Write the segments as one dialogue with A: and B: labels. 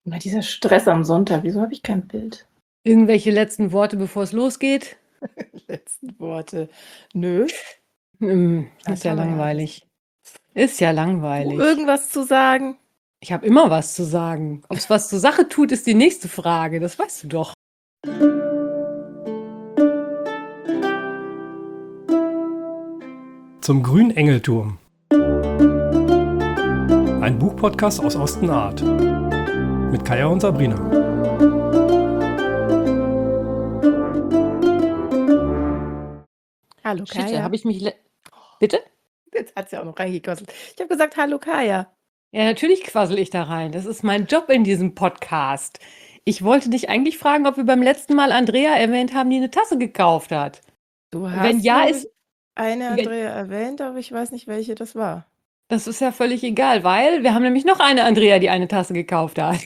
A: Immer dieser Stress am Sonntag. Wieso habe ich kein Bild?
B: Irgendwelche letzten Worte, bevor es losgeht?
A: Letzten Worte. Nö,
B: Ist
A: das
B: ja
A: haben wir ja alles.
B: langweilig. Ist ja
A: Du
B: langweilig.
A: irgendwas zu sagen?
B: Ich habe immer was zu sagen. Ob es was zur Sache tut, ist die nächste Frage. Das weißt du doch.
C: Zum grünen Engelturm. Ein Buchpodcast aus Ostenart. Mit Kaya und Sabrina.
A: Hallo
B: Shit, da
A: Kaya.
B: habe ich mich. Bitte?
A: Jetzt hat sie auch noch reingekostet. Ich habe gesagt, hallo Kaya.
B: Ja, natürlich quassel ich da rein. Das ist mein Job in diesem Podcast. Ich wollte dich eigentlich fragen, ob wir beim letzten Mal Andrea erwähnt haben, die eine Tasse gekauft hat.
A: Du
B: Wenn
A: hast,
B: ja,
A: glaube
B: ist.
A: ich, eine
B: Wenn,
A: Andrea erwähnt, aber ich weiß nicht, welche das war.
B: Das ist ja völlig egal, weil wir haben nämlich noch eine Andrea, die eine Tasse gekauft hat.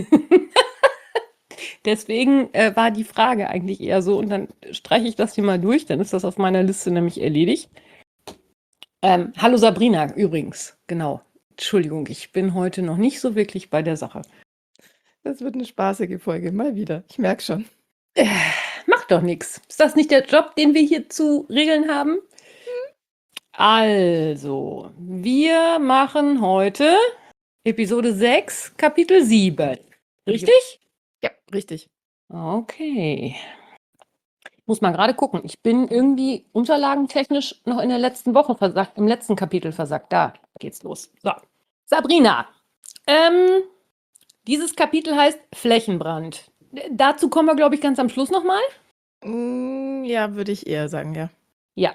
B: Deswegen war die Frage eigentlich eher so, und dann streiche ich das hier mal durch, dann ist das auf meiner Liste nämlich erledigt. Hallo Sabrina, übrigens, genau. Entschuldigung, ich bin heute noch nicht so wirklich bei der Sache.
A: Das wird eine spaßige Folge, mal wieder. Ich merke schon.
B: Macht doch nichts. Ist das nicht der Job, den wir hier zu regeln haben? Also, wir machen heute Episode 6, Kapitel 7. Richtig?
A: Ja, richtig.
B: Okay. Muss mal gerade gucken. Ich bin irgendwie unterlagentechnisch noch in der letzten Woche versackt, im letzten Kapitel versackt. Da geht's los. So. Sabrina, dieses Kapitel heißt Flächenbrand. Dazu kommen wir, glaube ich, ganz am Schluss nochmal.
A: Ja, würde ich eher sagen, ja.
B: Ja.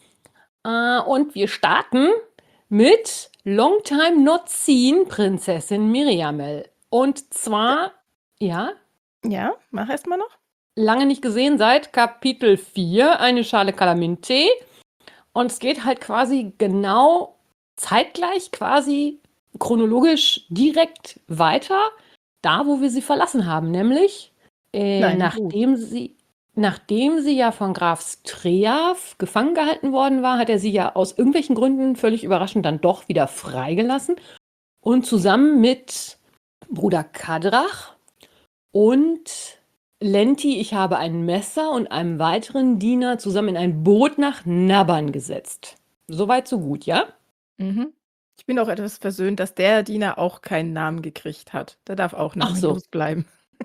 B: Und wir starten mit Long Time Not Seen Prinzessin Miriamel. Und zwar, ja,
A: Ja, mach erst mal noch.
B: lange nicht gesehen seit Kapitel 4, eine Schale Kalamin-Tee. Und es geht halt quasi genau zeitgleich, quasi chronologisch direkt weiter, da wo wir sie verlassen haben, nämlich
A: Nein,
B: nachdem sie ja von Graf Streav gefangen gehalten worden war, hat er sie ja aus irgendwelchen Gründen völlig überraschend dann doch wieder freigelassen und zusammen mit Bruder Kadrach und Lenti, ich habe ein Messer und einem weiteren Diener zusammen in ein Boot nach Naban gesetzt. Soweit, so gut, ja?
A: Mhm. Ich bin auch etwas versöhnt, dass der Diener auch keinen Namen gekriegt hat. Der darf auch
B: Ach so.
A: namenlos bleiben.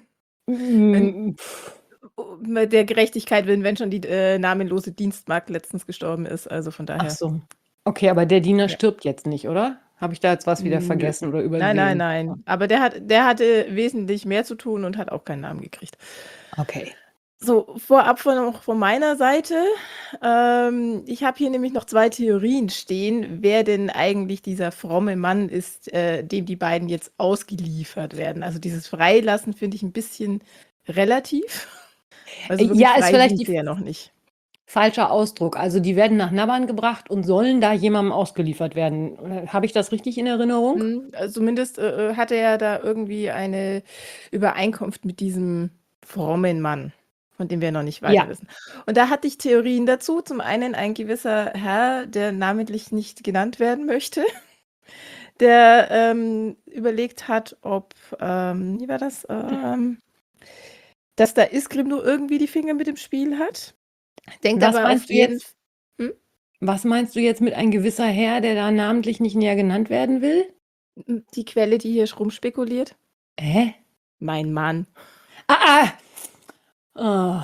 A: Wenn, mit der Gerechtigkeit willen, wenn schon die namenlose Dienstmagd letztens gestorben ist. Also von daher.
B: Ach so. Okay, aber der Diener
A: Ja.
B: stirbt jetzt nicht, oder? Habe ich da jetzt was wieder
A: Nö.
B: vergessen oder übersehen?
A: Nein. Aber der hatte wesentlich mehr zu tun und hat auch keinen Namen gekriegt.
B: Okay.
A: So, vorab von meiner Seite. Ich habe hier nämlich noch 2 Theorien stehen, wer denn eigentlich dieser fromme Mann ist, dem die beiden jetzt ausgeliefert werden. Also dieses Freilassen finde ich ein bisschen relativ. Also wirklich
B: Ja, ist
A: frei
B: vielleicht
A: sind sie ja noch nicht.
B: falscher Ausdruck. Also die werden nach Naban gebracht und sollen da jemandem ausgeliefert werden. Habe ich das richtig in Erinnerung?
A: Also zumindest hatte er da irgendwie eine Übereinkunft mit diesem frommen Mann, von dem wir noch nicht weiter
B: Ja.
A: wissen. Und da hatte ich Theorien dazu. Zum einen ein gewisser Herr, der namentlich nicht genannt werden möchte, der überlegt hat, ob, wie war das, dass da Isgrim nur irgendwie die Finger mit im Spiel hat. Denkt
B: Was
A: aber auf
B: meinst du
A: jeden
B: jetzt? Was meinst du jetzt mit ein gewisser Herr, der da namentlich nicht näher genannt werden will?
A: die Quelle, die hier rumspekuliert.
B: Hä?
A: Mein Mann.
B: Oh.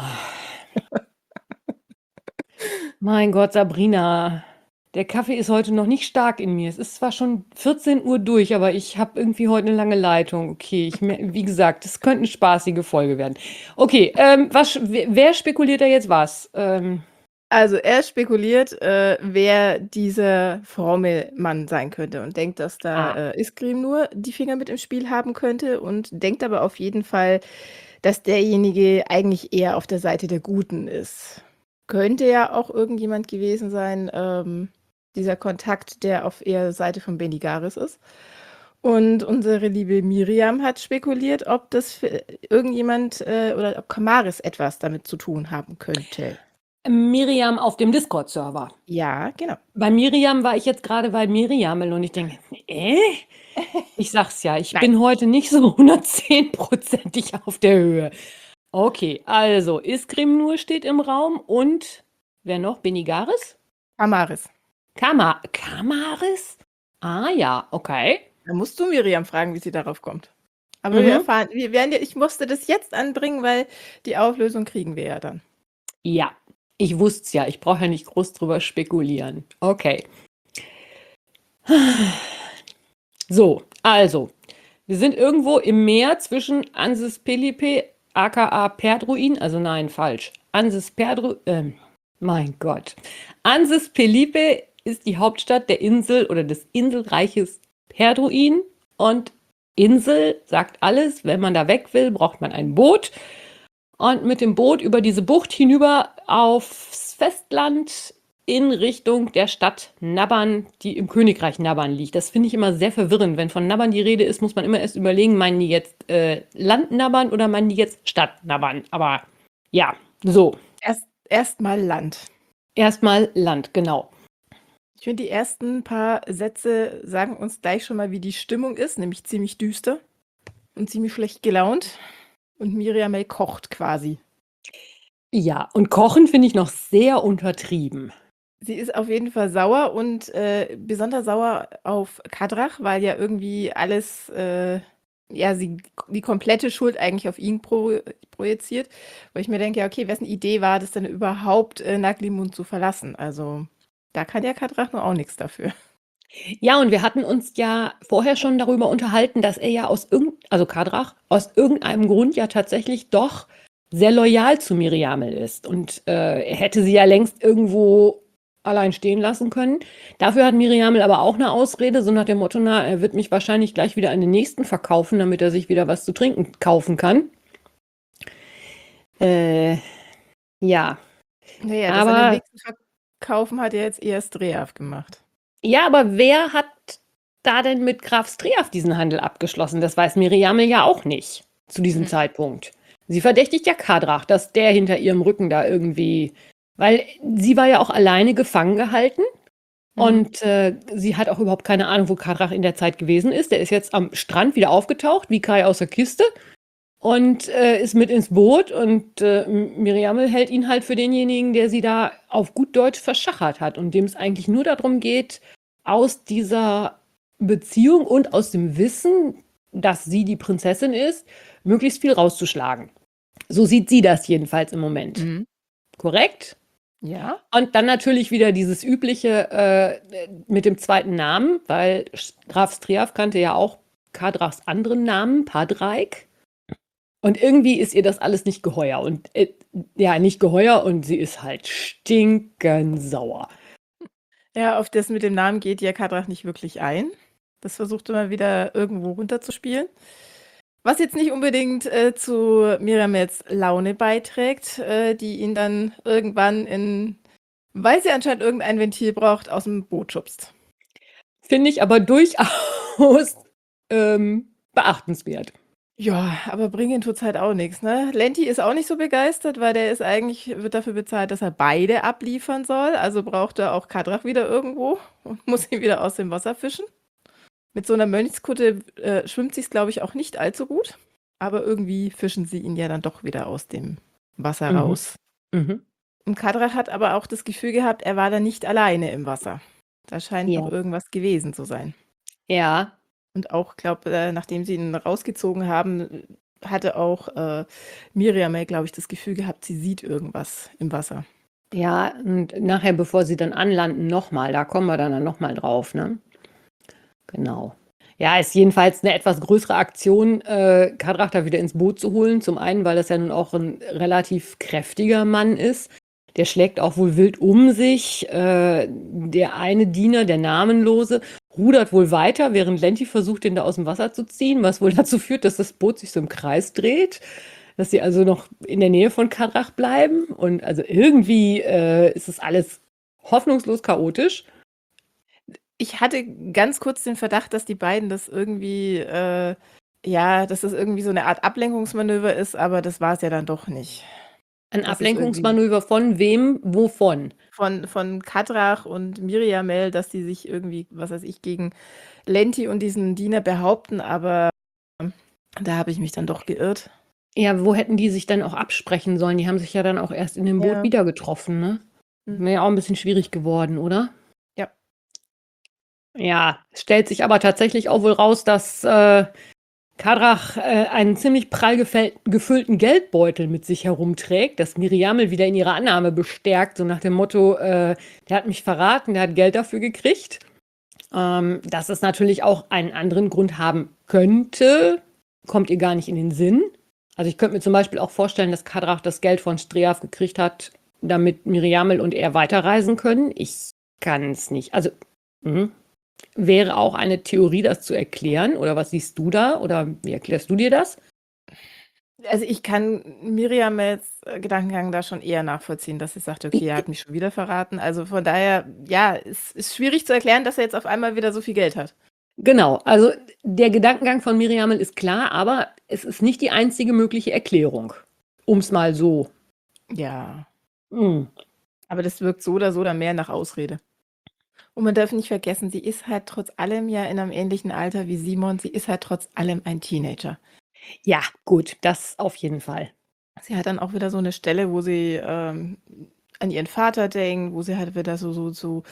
B: Mein Gott, Sabrina. Der Kaffee ist heute noch nicht stark in mir. Es ist zwar schon 14 Uhr durch, aber ich habe irgendwie heute eine lange Leitung. Okay, wie gesagt, es könnte eine spaßige Folge werden. Okay, wer spekuliert da jetzt was?
A: Also er spekuliert, wer dieser fromme Mann sein könnte und denkt, dass da Isgrim nur die Finger mit im Spiel haben könnte und denkt aber auf jeden Fall, dass derjenige eigentlich eher auf der Seite der Guten ist. Könnte ja auch irgendjemand gewesen sein, dieser Kontakt, der auf eher Seite von Benigaris ist. Und unsere liebe Miriam hat spekuliert, ob das irgendjemand oder ob Kamaris etwas damit zu tun haben könnte.
B: Miriam auf dem Discord-Server.
A: Ja, genau.
B: Bei Miriam war ich jetzt gerade bei Miriamel und ich denke, ich sag's ja, ich
A: Nein.
B: bin heute nicht so 110%ig auf der Höhe. Okay, also Iskrim nur steht im Raum und wer noch? Benigaris?
A: Amaris.
B: Kamaris? Ah ja, okay.
A: Da musst du Miriam fragen, wie sie darauf kommt. Aber
B: Mhm.
A: wir werden ja, ich musste das jetzt anbringen, weil die Auflösung kriegen wir ja dann.
B: Ja, ich wusste es ja, ich brauche ja nicht groß drüber spekulieren. Okay. So, also, wir sind irgendwo im Meer zwischen Ansis Pelipe, aka Perdruin, also nein, falsch. Mein Gott. Ansis Pelipe ist die Hauptstadt der Insel oder des Inselreiches Perdruin und Insel sagt alles, wenn man da weg will, braucht man ein Boot und mit dem Boot über diese Bucht hinüber aufs Festland in Richtung der Stadt Naban, die im Königreich Naban liegt. Das finde ich immer sehr verwirrend. Wenn von Naban die Rede ist, muss man immer erst überlegen, meinen die jetzt Land Naban oder meinen die jetzt Stadt Naban? Aber ja, so.
A: Erstmal Land.
B: Erstmal Land, genau.
A: Ich finde, die ersten paar Sätze sagen uns gleich schon mal, wie die Stimmung ist, nämlich ziemlich düster und ziemlich schlecht gelaunt. Und Miriamel kocht quasi.
B: Ja, und Kochen finde ich noch sehr untertrieben.
A: Sie ist auf jeden Fall sauer und besonders sauer auf Kadrach, weil ja irgendwie alles, sie die komplette Schuld eigentlich auf ihn projiziert. Wo ich mir denke, ja, okay, wessen Idee war das denn überhaupt, Naglimund zu verlassen? Also, da kann ja Kadrach nur auch nichts dafür.
B: Ja, und wir hatten uns ja vorher schon darüber unterhalten, dass er ja also Kadrach, aus irgendeinem Grund ja tatsächlich doch sehr loyal zu Miriamel ist. Und er hätte sie ja längst irgendwo allein stehen lassen können. Dafür hat Miriamel aber auch eine Ausrede, so nach dem Motto, na, er wird mich wahrscheinlich gleich wieder an den Nächsten verkaufen, damit er sich wieder was zu trinken kaufen kann. Ja,
A: Naja, das an den
B: aber
A: nächsten verkaufen hat ja jetzt eher Streaf gemacht.
B: ja, aber wer hat da denn mit Graf Streaf diesen Handel abgeschlossen? Das weiß Miriamel ja auch nicht zu diesem
A: Mhm.
B: Zeitpunkt. Sie verdächtigt ja Kadrach, dass der hinter ihrem Rücken da irgendwie, weil sie war ja auch alleine gefangen gehalten
A: Mhm.
B: und sie hat auch überhaupt keine Ahnung, wo Kadrach in der Zeit gewesen ist. Der ist jetzt am Strand wieder aufgetaucht, wie Kai aus der Kiste und ist mit ins Boot und Miriamel hält ihn halt für denjenigen, der sie da auf gut Deutsch verschachert hat und dem es eigentlich nur darum geht, aus dieser Beziehung und aus dem Wissen, dass sie die Prinzessin ist, möglichst viel rauszuschlagen. So sieht sie das jedenfalls im Moment.
A: Mhm.
B: Korrekt?
A: Ja.
B: Und dann natürlich wieder dieses übliche mit dem zweiten Namen, weil Graf Streaf kannte ja auch Kadrachs anderen Namen, Padreik. Und irgendwie ist ihr das alles nicht geheuer. Und nicht geheuer und sie ist halt stinkensauer.
A: Ja, auf das mit dem Namen geht ja Kadrach nicht wirklich ein. Das versucht immer wieder irgendwo runterzuspielen. Was jetzt nicht unbedingt zu Miriamels Laune beiträgt, die ihn dann irgendwann weil sie anscheinend irgendein Ventil braucht, aus dem Boot schubst.
B: Finde ich aber durchaus beachtenswert.
A: Ja, aber bringen tut's halt auch nichts, ne? Lenti ist auch nicht so begeistert, weil der ist wird dafür bezahlt, dass er beide abliefern soll. Also braucht er auch Kadrach wieder irgendwo und muss ihn wieder aus dem Wasser fischen. Mit so einer Mönchskutte schwimmt sich's, glaube ich, auch nicht allzu gut. Aber irgendwie fischen sie ihn ja dann doch wieder aus dem Wasser raus.
B: Mhm.
A: Und Kadrach hat aber auch das Gefühl gehabt, er war da nicht alleine im Wasser. Da scheint noch
B: Ja.
A: irgendwas gewesen zu sein.
B: Ja.
A: Und auch, glaube, nachdem sie ihn rausgezogen haben, hatte auch Miriamel, glaube ich, das Gefühl gehabt, sie sieht irgendwas im Wasser.
B: Ja, und nachher, bevor sie dann anlanden, nochmal. Da kommen wir dann nochmal drauf, ne? Genau. Ja, ist jedenfalls eine etwas größere Aktion, Kadrach da wieder ins Boot zu holen. Zum einen, weil das ja nun auch ein relativ kräftiger Mann ist. Der schlägt auch wohl wild um sich. Der eine Diener, der Namenlose, rudert wohl weiter, während Lenti versucht, den da aus dem Wasser zu ziehen, was wohl dazu führt, dass das Boot sich so im Kreis dreht. Dass sie also noch in der Nähe von Kadrach bleiben. Und also irgendwie ist es alles hoffnungslos chaotisch.
A: Ich hatte ganz kurz den Verdacht, dass die beiden das irgendwie, dass das irgendwie so eine Art Ablenkungsmanöver ist, aber das war es ja dann doch nicht.
B: Ein
A: Das ist irgendwie
B: Ablenkungsmanöver von wem, wovon?
A: von Kadrach und Miriamel, dass die sich irgendwie, was weiß ich, gegen Lenti und diesen Diener behaupten, aber da habe ich mich dann doch geirrt.
B: Ja, wo hätten die sich dann auch absprechen sollen? Die haben sich ja dann auch erst in dem Boot
A: Ja.
B: wieder getroffen, ne?
A: Hm.
B: Wäre ja auch ein bisschen schwierig geworden, oder?
A: Ja.
B: Ja, stellt sich aber tatsächlich auch wohl raus, dass Kadrach einen ziemlich prall gefüllten Geldbeutel mit sich herumträgt, das Miriamel wieder in ihrer Annahme bestärkt, so nach dem Motto, der hat mich verraten, der hat Geld dafür gekriegt. Dass es natürlich auch einen anderen Grund haben könnte, kommt ihr gar nicht in den Sinn. Also ich könnte mir zum Beispiel auch vorstellen, dass Kadrach das Geld von Streaf gekriegt hat, damit Miriamel und er weiterreisen können. Ich kann es nicht. Also wäre auch eine Theorie, das zu erklären. Oder was siehst du da? Oder wie erklärst du dir das?
A: Also ich kann Miriamels Gedankengang da schon eher nachvollziehen, dass sie sagt, okay, er hat mich schon wieder verraten. Also von daher, ja, es ist schwierig zu erklären, dass er jetzt auf einmal wieder so viel Geld hat.
B: Genau, also der Gedankengang von Miriamel ist klar, aber es ist nicht die einzige mögliche Erklärung. Um es mal so.
A: Ja,
B: Mm.
A: aber das wirkt so oder so dann mehr nach Ausrede. Und man darf nicht vergessen, sie ist halt trotz allem ja in einem ähnlichen Alter wie Simon. Sie ist halt trotz allem ein Teenager.
B: Ja, gut, das auf jeden Fall.
A: Sie hat dann auch wieder so eine Stelle, wo sie an ihren Vater denkt, wo sie halt wieder so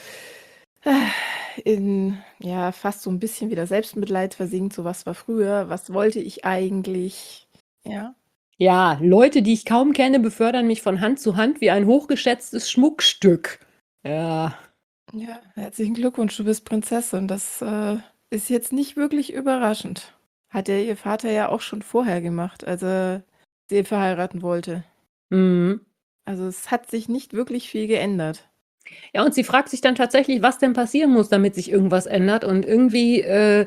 A: in, ja, fast so ein bisschen wieder Selbstmitleid versinkt, so was war früher, was wollte ich eigentlich? Ja.
B: Ja, Leute, die ich kaum kenne, befördern mich von Hand zu Hand wie ein hochgeschätztes Schmuckstück. Ja.
A: Ja, herzlichen Glückwunsch, du bist Prinzessin. Das ist jetzt nicht wirklich überraschend. Hat ja ihr Vater ja auch schon vorher gemacht, als er sie verheiraten wollte.
B: Mhm.
A: Also es hat sich nicht wirklich viel geändert.
B: Ja, und sie fragt sich dann tatsächlich, was denn passieren muss, damit sich irgendwas ändert. Und irgendwie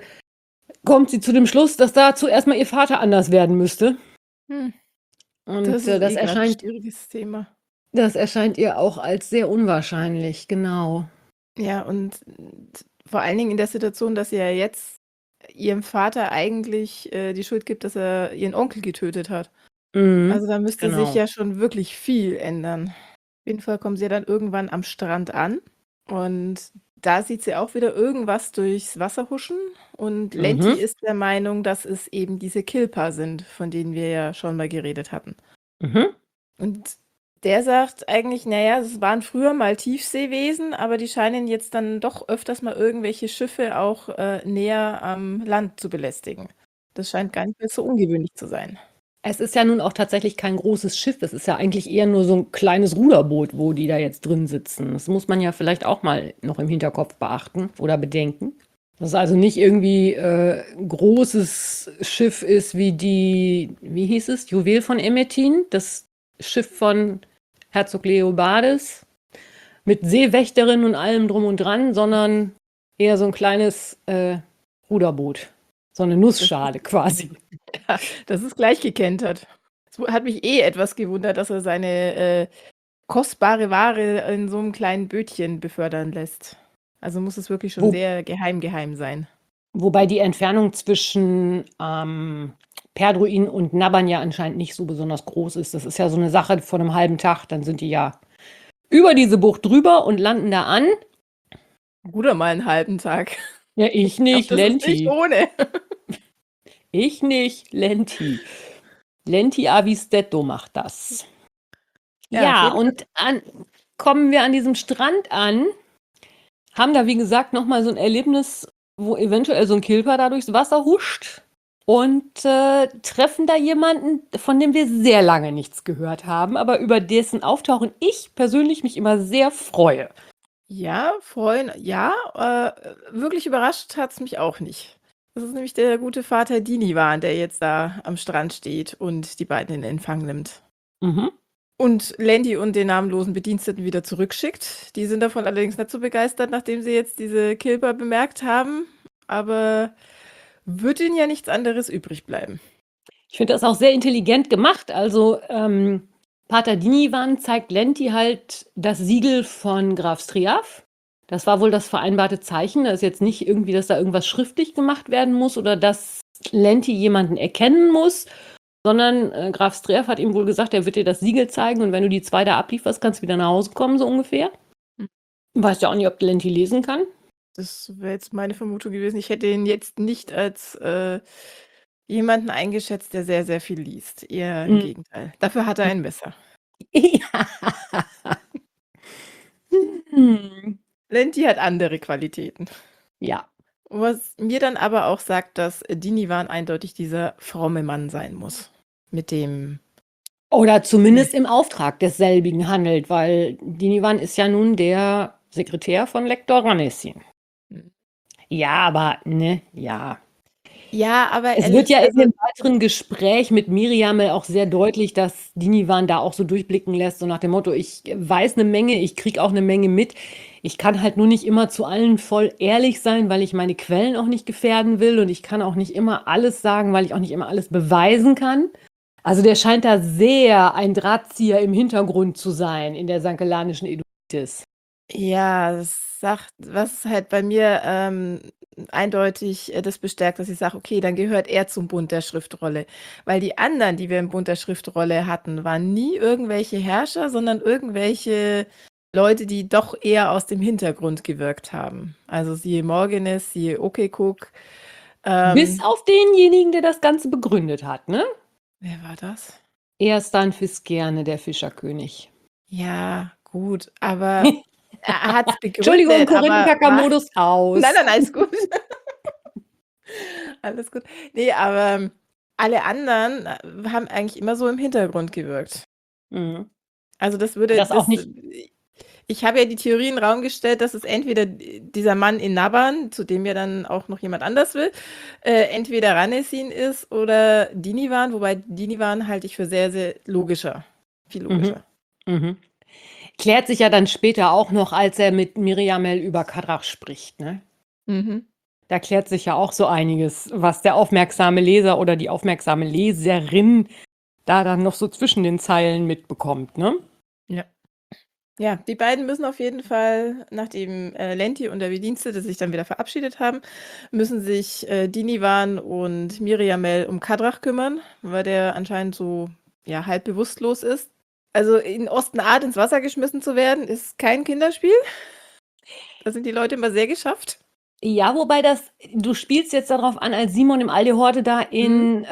B: kommt sie zu dem Schluss, dass dazu erstmal ihr Vater anders werden müsste.
A: Hm,
B: Und
A: das ist
B: das
A: eh gerade ein
B: erscheint,
A: schwieriges Thema.
B: das erscheint ihr auch als sehr unwahrscheinlich, genau.
A: Ja, und vor allen Dingen in der Situation, dass sie ja jetzt ihrem Vater eigentlich die Schuld gibt, dass er ihren Onkel getötet hat.
B: Mhm,
A: Also da müsste sich
B: genau.
A: ja schon wirklich viel ändern. Auf jeden Fall kommen sie ja dann irgendwann am Strand an und da sieht sie auch wieder irgendwas durchs Wasser huschen und Lenti
B: Mhm,
A: ist der Meinung, dass es eben diese Kilper sind, von denen wir ja schon mal geredet hatten.
B: mhm.
A: Und der sagt eigentlich, naja, es waren früher mal Tiefseewesen, aber die scheinen jetzt dann doch öfters mal irgendwelche Schiffe auch näher am Land zu belästigen. Das scheint gar nicht mehr so ungewöhnlich zu sein.
B: Es ist ja nun auch tatsächlich kein großes Schiff. Es ist ja eigentlich eher nur so ein kleines Ruderboot, wo die da jetzt drin sitzen. Das muss man ja vielleicht auch mal noch im Hinterkopf beachten oder bedenken. Dass es also nicht irgendwie ein großes Schiff ist wie hieß es, Juwel von Emetin, das Schiff von Herzog Leobardes mit Seewächterin und allem drum und dran, sondern eher so ein kleines Ruderboot. So eine
A: Das
B: Nussschale quasi.
A: Ja, das ist gleich gekentert. Es hat mich eh etwas gewundert, dass er seine kostbare Ware in so einem kleinen Bötchen befördern lässt. Also muss es wirklich schon
B: Wo,
A: sehr geheim sein.
B: wobei die Entfernung zwischen Perdruin und Naban ja anscheinend nicht so besonders groß ist. Das ist ja so eine Sache von einem halben Tag. Dann sind die ja über diese Bucht drüber und landen da an.
A: Oder mal einen halben Tag.
B: Ja, ich
A: Ich glaube,
B: nicht,
A: das ist nicht
B: Lenti.
A: ohne.
B: Ich nicht, Lenti. Lenti Avistetto macht das.
A: Ja, auf
B: Ja,
A: jeden Fall.
B: und kommen wir an diesem Strand an, haben da, wie gesagt, nochmal so ein Erlebnis, wo eventuell so ein Kilper da durchs Wasser huscht und treffen da jemanden, von dem wir sehr lange nichts gehört haben, aber über dessen Auftauchen ich persönlich mich immer sehr freue.
A: Ja, freuen, ja, wirklich überrascht hat es mich auch nicht. Das ist nämlich der gute Vater Diniwan, der jetzt da am Strand steht und die beiden in Empfang nimmt.
B: Mhm.
A: Und Landy und den namenlosen Bediensteten wieder zurückschickt. Die sind davon allerdings nicht so begeistert, nachdem sie jetzt diese Kilper bemerkt haben. Aber wird ihnen ja nichts anderes übrig bleiben.
B: Ich finde das auch sehr intelligent gemacht. Also Pater Diniwan zeigt Lenti halt das Siegel von Graf Striaf. Das war wohl das vereinbarte Zeichen. Da ist jetzt nicht irgendwie, dass da irgendwas schriftlich gemacht werden muss oder dass Lenti jemanden erkennen muss, sondern Graf Streaff hat ihm wohl gesagt, er wird dir das Siegel zeigen und wenn du die 2 da ablieferst, kannst du wieder nach Hause kommen, so ungefähr.
A: Hm.
B: Weiß ja auch nicht, ob Lenti lesen kann.
A: Das wäre jetzt meine Vermutung gewesen. Ich hätte ihn jetzt nicht als jemanden eingeschätzt, der sehr, sehr viel liest. Eher im Gegenteil. Dafür hat er ein Messer.
B: Ja.
A: Lenti hat andere Qualitäten.
B: Ja.
A: Was mir dann aber auch sagt, dass Dinivan eindeutig dieser fromme Mann sein muss. Mit dem.
B: Oder zumindest im Auftrag desselbigen handelt, weil Dinivan ist ja nun der Sekretär von Lektor Ranessin.
A: Hm.
B: Ja, aber, ne, ja.
A: Ja, aber
B: Es wird ja in dem weiteren Gespräch mit Miriamel auch sehr deutlich, dass Dinivan da auch so durchblicken lässt, so nach dem Motto, ich weiß eine Menge, ich kriege auch eine Menge mit. Ich kann halt nur nicht immer zu allen voll ehrlich sein, weil ich meine Quellen auch nicht gefährden will und ich kann auch nicht immer alles sagen, weil ich auch nicht immer alles beweisen kann. Also der scheint da sehr ein Drahtzieher im Hintergrund zu sein in der sankellanischen Eruditis.
A: Ja, das sagt, was halt bei mir eindeutig das bestärkt, dass ich sage, okay, dann gehört er zum Bund der Schriftrolle. Weil die anderen, die wir im Bund der Schriftrolle hatten, waren nie irgendwelche Herrscher, sondern irgendwelche Leute, die doch eher aus dem Hintergrund gewirkt haben. Also siehe Morgenes, siehe Okekuk.
B: Bis auf denjenigen, der das Ganze begründet hat, ne?
A: Wer war das?
B: Erstan Fiskerne, der Fischerkönig.
A: Ja, gut, aber er hat es begründet.
B: Entschuldigung, Corinne
A: aber
B: Kacker-Modus aus.
A: Nein, alles gut. Alles gut. Nee, aber alle anderen haben eigentlich immer so im Hintergrund gewirkt.
B: Mhm.
A: Also das würde
B: Das auch nicht.
A: Ich habe ja die Theorie in den Raum gestellt, dass es entweder dieser Mann in Naban, zu dem ja dann auch noch jemand anders will, entweder Ranesin ist oder Dinivan, wobei Dinivan halte ich für sehr, sehr logischer. Viel logischer.
B: Mhm. Klärt sich ja dann später auch noch, als er mit Miriamel über Kadrach spricht, ne?
A: Mhm.
B: Da klärt sich ja auch so einiges, was der aufmerksame Leser oder die aufmerksame Leserin da dann noch so zwischen den Zeilen mitbekommt, ne?
A: Ja. Ja, die beiden müssen auf jeden Fall, nachdem Lenti und der Bedienstete sich dann wieder verabschiedet haben, müssen sich Dinivan und Miriamel um Kadrach kümmern, weil der anscheinend so ja, halb bewusstlos ist. Also in Ostenart ins Wasser geschmissen zu werden, ist kein Kinderspiel. Da sind die Leute immer sehr geschafft.
B: Ja, wobei du spielst jetzt darauf an, als Simon im Aldehorte da in,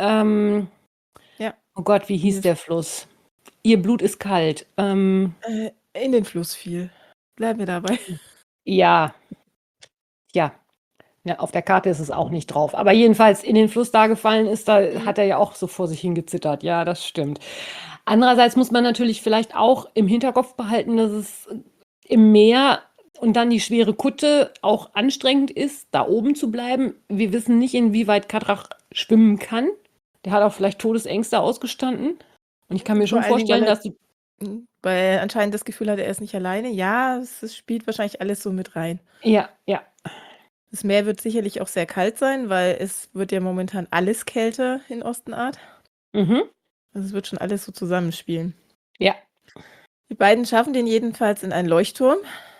A: Ja.
B: oh Gott, wie hieß der Fluss? Ihr Blut ist kalt.
A: In den Fluss fiel. Bleiben wir dabei.
B: Ja. Ja. Ja, auf der Karte ist es auch nicht drauf. Aber jedenfalls in den Fluss da gefallen ist, da hat er ja auch so vor sich hingezittert. Ja, das stimmt. Andererseits muss man natürlich vielleicht auch im Hinterkopf behalten, dass es im Meer und dann die schwere Kutte auch anstrengend ist, da oben zu bleiben. Wir wissen nicht, inwieweit Kadrach schwimmen kann. Der hat auch vielleicht Todesängste ausgestanden. Und ich kann mir schon vorstellen, dass die.
A: Weil anscheinend das Gefühl hat, er ist nicht alleine. Ja, es spielt wahrscheinlich alles so mit rein.
B: Ja, ja.
A: Das Meer wird sicherlich auch sehr kalt sein, weil es wird ja momentan alles kälter in Ostenart.
B: Mhm.
A: Also es wird schon alles so zusammenspielen.
B: Ja.
A: Die beiden schaffen den jedenfalls in einen Leuchtturm,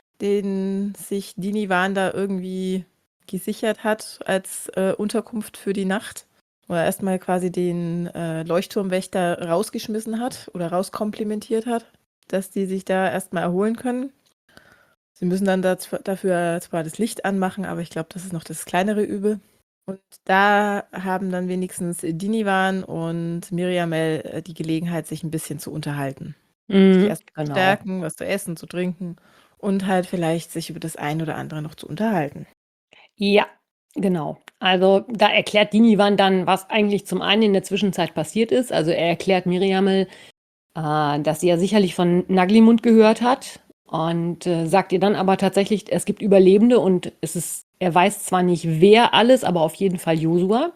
A: den sich Dinivan da irgendwie gesichert hat als Unterkunft für die Nacht. Oder erstmal quasi den Leuchtturmwächter rausgeschmissen hat oder rauskomplimentiert hat, dass die sich da erstmal erholen können. Sie müssen dann dafür zwar das Licht anmachen, aber ich glaube, das ist noch das kleinere Übel. Und da haben dann wenigstens Dinivan und Miriamel die Gelegenheit, sich ein bisschen zu unterhalten. Sich erst zu stärken, was zu essen, zu trinken und halt vielleicht sich über das ein oder andere noch zu unterhalten.
B: Ja, genau. Also da erklärt Dinivan dann, was eigentlich zum einen in der Zwischenzeit passiert ist. Also er erklärt Miriamel, dass sie ja sicherlich von Naglimund gehört hat und sagt ihr dann aber tatsächlich, es gibt Überlebende und er weiß zwar nicht wer alles, aber auf jeden Fall Josua.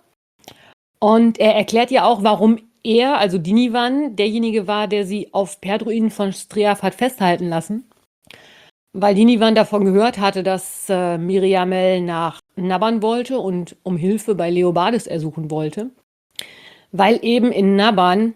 B: Und er erklärt ihr auch, warum er, also Dinivan, derjenige war, der sie auf Perdruinen von Streaff hat festhalten lassen. Weil Dinivan davon gehört hatte, dass Miriamel nach Naban wollte und um Hilfe bei Leobardes ersuchen wollte. Weil eben in Naban,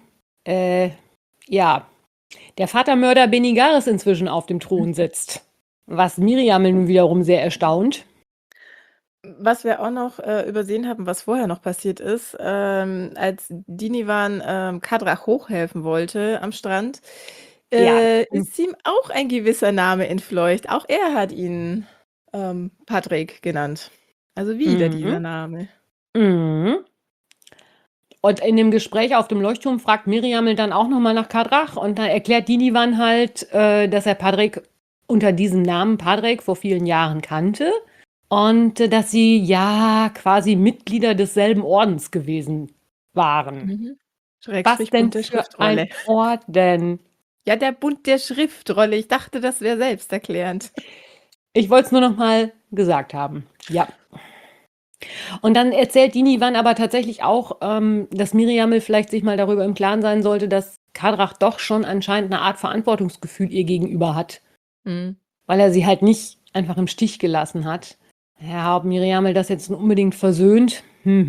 B: der Vatermörder Benigaris inzwischen auf dem Thron sitzt. Was Miriamel nun wiederum sehr erstaunt.
A: Was wir auch noch übersehen haben, was vorher noch passiert ist, als Dinivan Kadrach hochhelfen wollte am Strand,
B: Ja.
A: ist ihm auch ein gewisser Name entfleucht. Auch er hat ihn Patrick genannt. Also wieder dieser
B: Mhm.
A: Name.
B: Mhm. Und in dem Gespräch auf dem Leuchtturm fragt Miriamel dann auch nochmal nach Kadrach und dann erklärt Dinivan halt, dass er Padraig unter diesem Namen Padraig vor vielen Jahren kannte und dass sie ja quasi Mitglieder desselben Ordens gewesen waren.
A: Mhm.
B: Was
A: Schrägstrich
B: denn
A: Bund der
B: für ein
A: Schriftrolle.
B: Orden?
A: Ja, der Bund der Schriftrolle. Ich dachte, das wäre selbsterklärend.
B: Ich wollte es nur noch mal gesagt haben. Ja. Und dann erzählt Dinivan aber tatsächlich auch, dass Miriamel vielleicht sich mal darüber im Klaren sein sollte, dass Kadrach doch schon anscheinend eine Art Verantwortungsgefühl ihr gegenüber hat,
A: Mhm.
B: weil er sie halt nicht einfach im Stich gelassen hat. Ja, ob Miriamel das jetzt unbedingt versöhnt.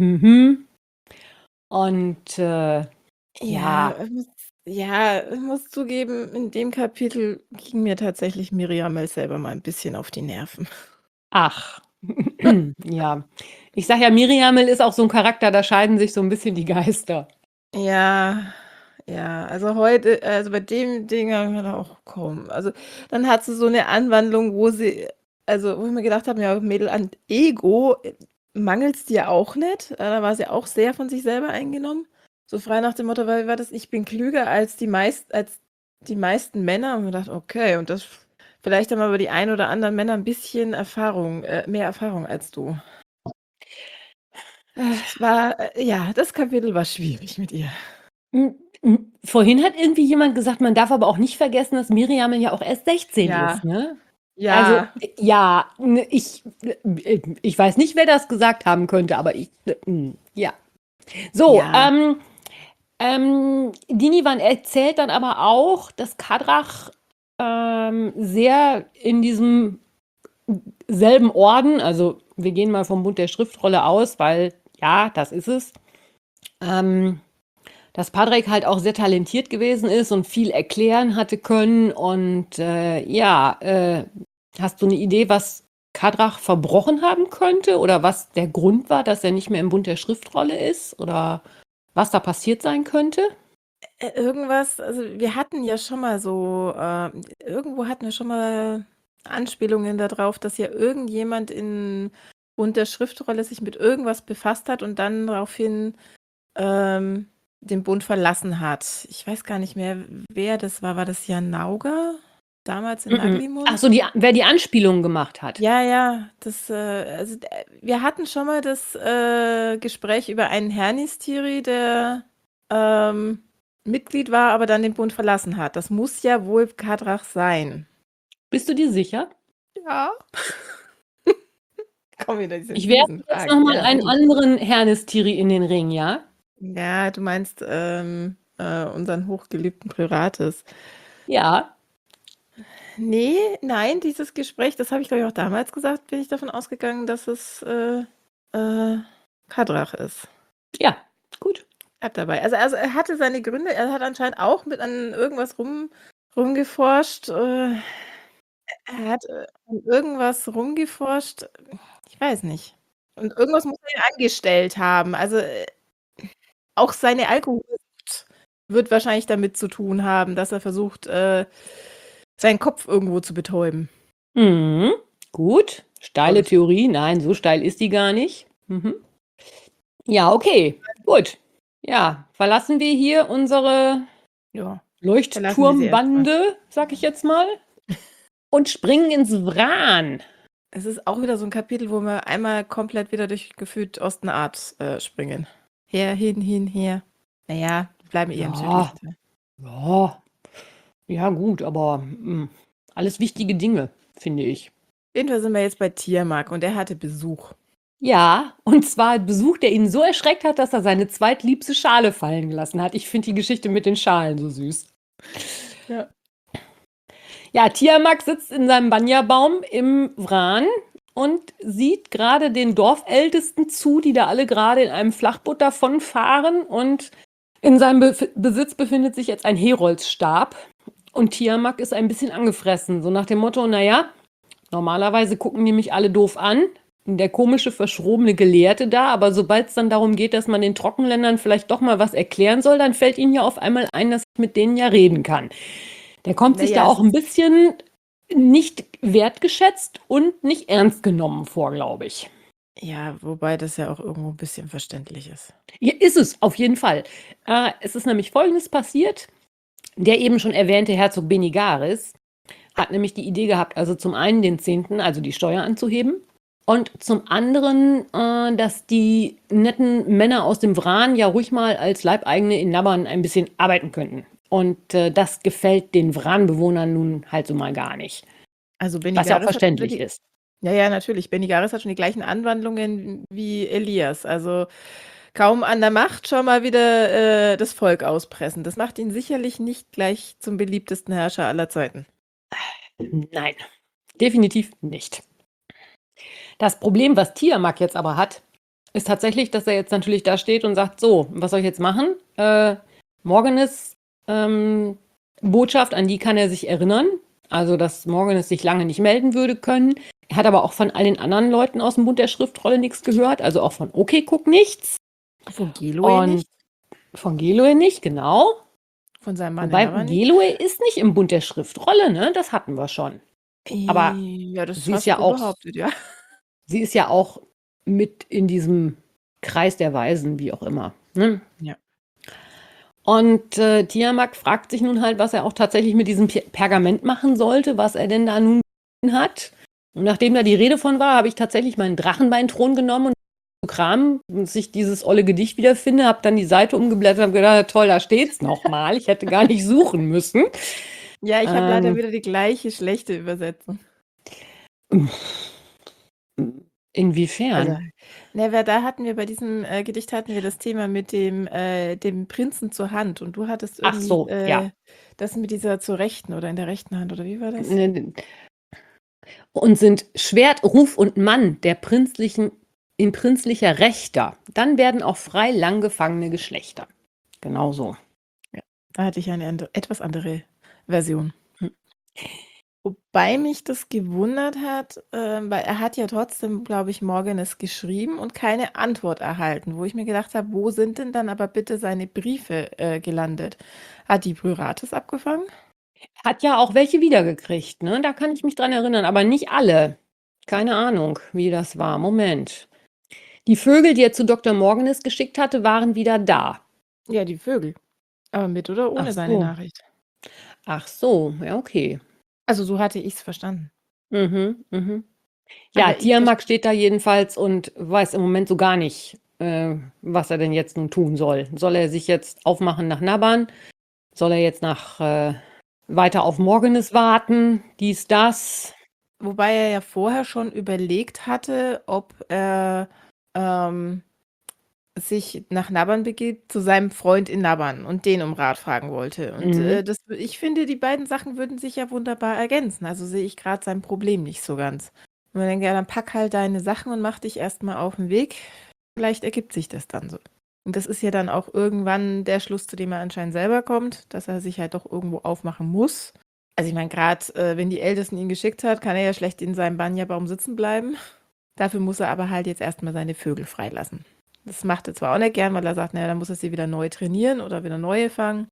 B: Und
A: Ja,
B: ja,
A: ich muss zugeben, in dem Kapitel ging mir tatsächlich Miriamel selber mal ein bisschen auf die Nerven.
B: ach, ja. Ich sag ja, Miriamel ist auch so ein Charakter, da scheiden sich so ein bisschen die Geister.
A: Ja, ja, also bei dem Ding habe ich mir gedacht: „Och komm.“ Also, dann hat sie so eine Anwandlung, wo ich mir gedacht habe: „Ja, Mädel, an Ego, mangelt's dir auch nicht?“ Da war sie auch sehr von sich selber eingenommen. So frei nach dem Motto, weil wie war das: „Ich bin klüger als die meisten Männer.“ Und mir gedacht: „Okay, und das vielleicht haben aber die ein oder anderen Männer ein bisschen Erfahrung mehr Erfahrung als du.“ ja, das Kapitel war schwierig mit ihr.
B: Vorhin hat irgendwie jemand gesagt, man darf aber auch nicht vergessen, dass Miriamel ja auch erst 16
A: Ja,
B: ist, ne? Also,
A: ja,
B: ja, ich weiß nicht, wer das gesagt haben könnte, aber ja. So,
A: ja.
B: Dinivan erzählt dann aber auch, dass Kadrach sehr in diesem selben Orden, also wir gehen mal vom Bund der Schriftrolle aus, weil ja, das ist es, dass Padraig halt auch sehr talentiert gewesen ist und viel erklären hatte können. Und hast du eine Idee, was Kadrach verbrochen haben könnte oder was der Grund war, dass er nicht mehr im Bund der Schriftrolle ist oder was da passiert sein könnte?
A: Irgendwas, also wir hatten ja schon mal so, irgendwo hatten wir schon mal Anspielungen darauf, dass ja irgendjemand in Bund der Schriftrolle sich mit irgendwas befasst hat und dann daraufhin ähm, den Bund verlassen hat. Ich weiß gar nicht mehr, wer das war. War das Jan Nauger? Damals in
B: Ach
A: Naglimund?
B: so, wer die Anspielung gemacht hat.
A: Ja, ja, wir hatten schon mal das Gespräch über einen Hernistiri, der ähm, Mitglied war, aber dann den Bund verlassen hat. Das muss ja wohl Kadrach sein.
B: Bist du dir sicher?
A: Ja. Kommen wieder diese
B: Ich werfe
A: fiesen
B: jetzt
A: Fragen.
B: noch mal
A: Ja,
B: einen
A: gut.
B: anderen Hernistiri in den Ring, ja?
A: Ja, du meinst unseren hochgeliebten Pleurates.
B: Ja.
A: Nee, nein, dieses Gespräch, das habe ich glaube ich auch damals gesagt, bin ich davon ausgegangen, dass es Kadrach ist.
B: Ja, gut.
A: Bleibt dabei. Also er hatte seine Gründe, er hat anscheinend auch mit an irgendwas rumgeforscht. Er hat an irgendwas rumgeforscht, ich weiß nicht. Und irgendwas muss er ja angestellt haben. Also auch seine Alkoholsucht wird wahrscheinlich damit zu tun haben, dass er versucht, seinen Kopf irgendwo zu betäuben.
B: Mhm. Gut. Steile
A: Volles
B: Theorie. Nein, so steil ist die gar nicht. Mhm. Ja, okay. Gut. Ja, verlassen wir hier unsere
A: Ja, verlassen wir sie erstmal.
B: Leuchtturmbande, sag ich jetzt mal, und springen ins Wran.
A: Es ist auch wieder so ein Kapitel, wo wir einmal komplett wieder durch gefühlt Ostenart springen. Her, hin, hin, her. Naja, bleiben eher im
B: Ja,
A: südlichen Teil.
B: ja, ja, gut, aber alles wichtige Dinge, finde ich.
A: Auf jeden Fall sind wir jetzt bei Tiamat und er hatte Besuch.
B: Ja, und zwar Besuch, der ihn so erschreckt hat, dass er seine zweitliebste Schale fallen gelassen hat. Ich finde die Geschichte mit den Schalen so süß.
A: Ja.
B: Ja, Tiamat sitzt in seinem Banyabaum im Wran und sieht gerade den Dorfältesten zu, die da alle gerade in einem Flachboot davonfahren. Und in seinem Besitz befindet sich jetzt ein Heroldstab. Und Tiamat ist ein bisschen angefressen. So nach dem Motto, naja, normalerweise gucken die mich alle doof an. der komische, verschrobene Gelehrte da, aber sobald es dann darum geht, dass man den Trockenländern vielleicht doch mal was erklären soll, dann fällt ihnen ja auf einmal ein, dass ich mit denen ja reden kann. Der kommt sich da
A: Naja, es
B: auch ein
A: ist,
B: bisschen nicht wertgeschätzt und nicht ernst genommen vor, glaube ich.
A: ja, wobei das ja auch irgendwo ein bisschen verständlich ist.
B: Ja, ist es, auf jeden Fall. Es ist nämlich Folgendes passiert. Der eben schon erwähnte Herzog Benigaris hat nämlich die Idee gehabt, also zum einen den 10., also die Steuer anzuheben, und zum anderen, dass die netten Männer aus dem Vran ja ruhig mal als Leibeigene in Nabbern ein bisschen arbeiten könnten. Und das gefällt den Vran-Bewohnern nun halt so mal gar nicht.
A: Also
B: Was ja auch
A: Benigaris hat schon
B: verständlich
A: die,
B: ist.
A: ja, natürlich, Benigaris hat schon die gleichen Anwandlungen wie Elias. Also kaum an der Macht schon mal wieder das Volk auspressen. Das macht ihn sicherlich nicht gleich zum beliebtesten Herrscher aller Zeiten.
B: Nein, definitiv nicht. Das Problem, was Tiamat jetzt aber hat, ist tatsächlich, dass er jetzt natürlich da steht und sagt, so, was soll ich jetzt machen? Morgenes Botschaft, an die kann er sich erinnern. Also, dass Morgenes sich lange nicht melden würde können. Er hat aber auch von all den anderen Leuten aus dem Bund der Schriftrolle nichts gehört. Also auch von OKKuk nichts.
A: Von Geloe
B: Und
A: nicht,
B: von Geloe nicht, genau.
A: von seinem Mann in
B: Wobei
A: Navarra nicht.
B: Geloe ist nicht im Bund der Schriftrolle, ne? Das hatten wir schon. Aber
A: Ja, das
B: sie ist
A: hast
B: ja
A: du
B: auch,
A: behauptet, ja.
B: sie ist ja auch mit in diesem Kreis der Weisen, wie auch immer. Ne?
A: Ja.
B: Und Tiamat fragt sich nun halt, was er auch tatsächlich mit diesem Pergament machen sollte, was er denn da nun hat. Und nachdem da die Rede von war, habe ich tatsächlich meinen Drachenbeinthron genommen und zu kramen, bis ich dieses olle Gedicht wiederfinde, habe dann die Seite umgeblättert und habe gedacht, toll, da steht's nochmal. Ich hätte gar nicht suchen müssen.
A: Ja, ich habe leider
B: Ähm,
A: wieder die gleiche schlechte Übersetzung. Also,
B: Inwiefern?
A: ne, da hatten wir bei diesem Gedicht hatten wir das Thema mit dem Prinzen zur Hand und du hattest
B: Ach
A: irgendwie
B: so, ja.
A: das mit dieser zur rechten oder in der rechten Hand oder wie war das?
B: Und sind Schwert, Ruf und Mann der in prinzlicher Rechter, dann werden auch frei lang gefangene Geschlechter. Genau so.
A: Ja, da hatte ich eine etwas andere Version.
B: Hm.
A: Wobei mich das gewundert hat, weil er hat ja trotzdem, glaube ich, Morgenes geschrieben und keine Antwort erhalten, wo ich mir gedacht habe, wo sind denn dann aber bitte seine Briefe gelandet? Hat die Bryratis abgefangen?
B: Hat ja auch welche wiedergekriegt, ne? Da kann ich mich dran erinnern, aber nicht alle. Keine Ahnung, wie das war. Moment. Die Vögel, die er zu Dr. Morgenes geschickt hatte, waren wieder da.
A: Ja, die Vögel. Aber mit oder
B: Ach
A: ohne seine
B: so.
A: Nachricht?
B: Ach so, ja, okay.
A: Also so hatte ich es verstanden.
B: Mhm, mhm. Ja,
A: Aber ich verstehe.
B: Tiamat steht da jedenfalls und weiß im Moment so gar nicht, was er denn jetzt nun tun soll. Soll er sich jetzt aufmachen nach Naban? Soll er jetzt weiter auf Morgenes warten? Dies, das?
A: Wobei er ja vorher schon überlegt hatte, ob er ähm, sich nach Naban begibt, zu seinem Freund in Naban und den um Rat fragen wollte. Und
B: Mhm.
A: ich finde, die beiden Sachen würden sich ja wunderbar ergänzen. Also sehe ich gerade sein Problem nicht so ganz. Und man denkt, ja, dann pack halt deine Sachen und mach dich erstmal auf den Weg. Vielleicht ergibt sich das dann so. Und das ist ja dann auch irgendwann der Schluss, zu dem er anscheinend selber kommt, dass er sich halt doch irgendwo aufmachen muss. Also ich meine, gerade wenn die Ältesten ihn geschickt hat, kann er ja schlecht in seinem Banyabaum sitzen bleiben. Dafür muss er aber halt jetzt erstmal seine Vögel freilassen. Das macht er zwar auch nicht gern, weil er sagt, naja, dann muss er sie wieder neu trainieren oder wieder neue fangen.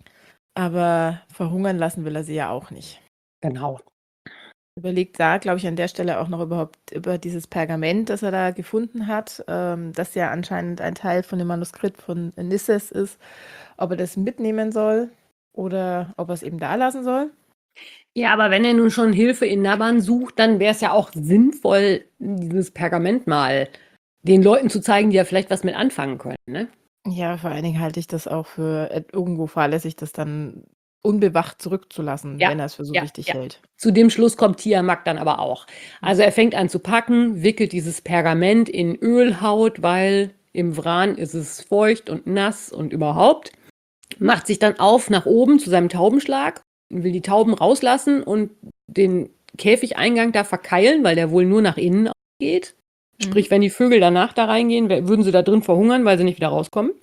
A: Aber verhungern lassen will er sie ja auch nicht.
B: Genau.
A: Überlegt da, glaube ich, an der Stelle auch noch überhaupt über dieses Pergament, das er da gefunden hat, das ja anscheinend ein Teil von dem Manuskript von Nisses ist, ob er das mitnehmen soll oder ob er es eben da lassen soll.
B: Ja, aber wenn er nun schon Hilfe in Naban sucht, dann wäre es ja auch sinnvoll, dieses Pergament mal den Leuten zu zeigen, die ja vielleicht was mit anfangen können, ne?
A: Ja, vor allen Dingen halte ich das auch für irgendwo fahrlässig, das dann unbewacht zurückzulassen,
B: Ja,
A: wenn er es für so
B: ja,
A: wichtig
B: ja.
A: hält.
B: Zu dem Schluss kommt Tiamat dann aber auch. Also er fängt an zu packen, wickelt dieses Pergament in Ölhaut, weil im Vran ist es feucht und nass und überhaupt. Macht sich dann auf nach oben zu seinem Taubenschlag und will die Tauben rauslassen und den Käfigeingang da verkeilen, weil der wohl nur nach innen geht. Sprich, wenn die Vögel danach da reingehen, würden sie da drin verhungern, weil sie nicht wieder rauskommen.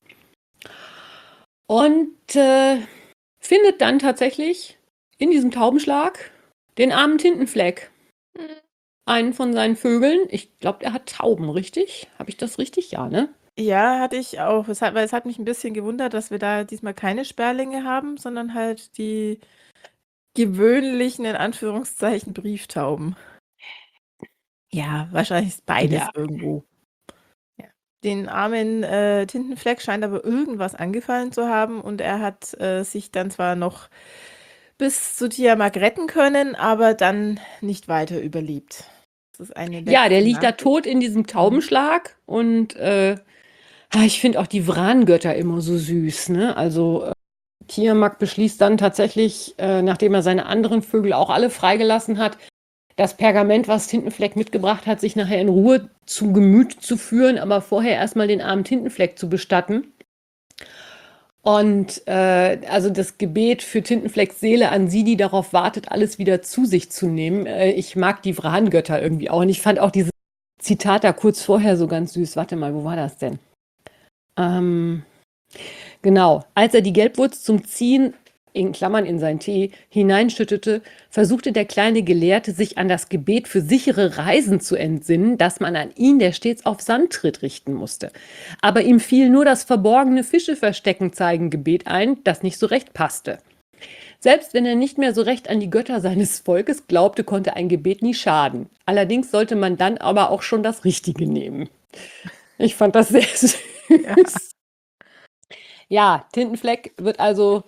B: Und findet dann tatsächlich in diesem Taubenschlag den armen Tintenfleck. einen von seinen Vögeln. Ich glaube, er hat Tauben, richtig? Habe ich das richtig? Ja, ne?
A: Ja, hatte ich auch. Weil es hat mich ein bisschen gewundert, dass wir da diesmal keine Sperlinge haben, sondern halt die gewöhnlichen, in Anführungszeichen, Brieftauben. Ja, wahrscheinlich ist beides
B: Ja.
A: irgendwo. Ja. Den armen Tintenfleck scheint aber irgendwas angefallen zu haben und er hat sich dann zwar noch bis zu Tiamat retten können, aber dann nicht weiter überlebt. Das ist eine
B: Ja, der
A: letzte
B: liegt da
A: Nachricht.
B: tot in diesem Taubenschlag und ich finde auch die Vrangötter immer so süß, ne? Also Tiamat beschließt dann tatsächlich, nachdem er seine anderen Vögel auch alle freigelassen hat, das Pergament, was Tintenfleck mitgebracht hat, sich nachher in Ruhe zu Gemüt zu führen, aber vorher erstmal den armen Tintenfleck zu bestatten. Und also das Gebet für Tintenflecks Seele an sie, die darauf wartet, alles wieder zu sich zu nehmen. Ich mag die Vrangötter irgendwie auch. Und ich fand auch dieses Zitat da kurz vorher so ganz süß. Warte mal, wo war das denn? Genau, als er die Gelbwurz zum Ziehen, in Klammern in seinen Tee, hineinschüttete, versuchte der kleine Gelehrte, sich an das Gebet für sichere Reisen zu entsinnen, das man an ihn, der stets auf Sand tritt, richten musste. Aber ihm fiel nur das verborgene Fische-Verstecken-Zeigen-Gebet ein, das nicht so recht passte. Selbst wenn er nicht mehr so recht an die Götter seines Volkes glaubte, konnte ein Gebet nie schaden. Allerdings sollte man dann aber auch schon das Richtige nehmen. Ich fand das sehr süß.
A: Ja.
B: Ja, Tintenfleck wird also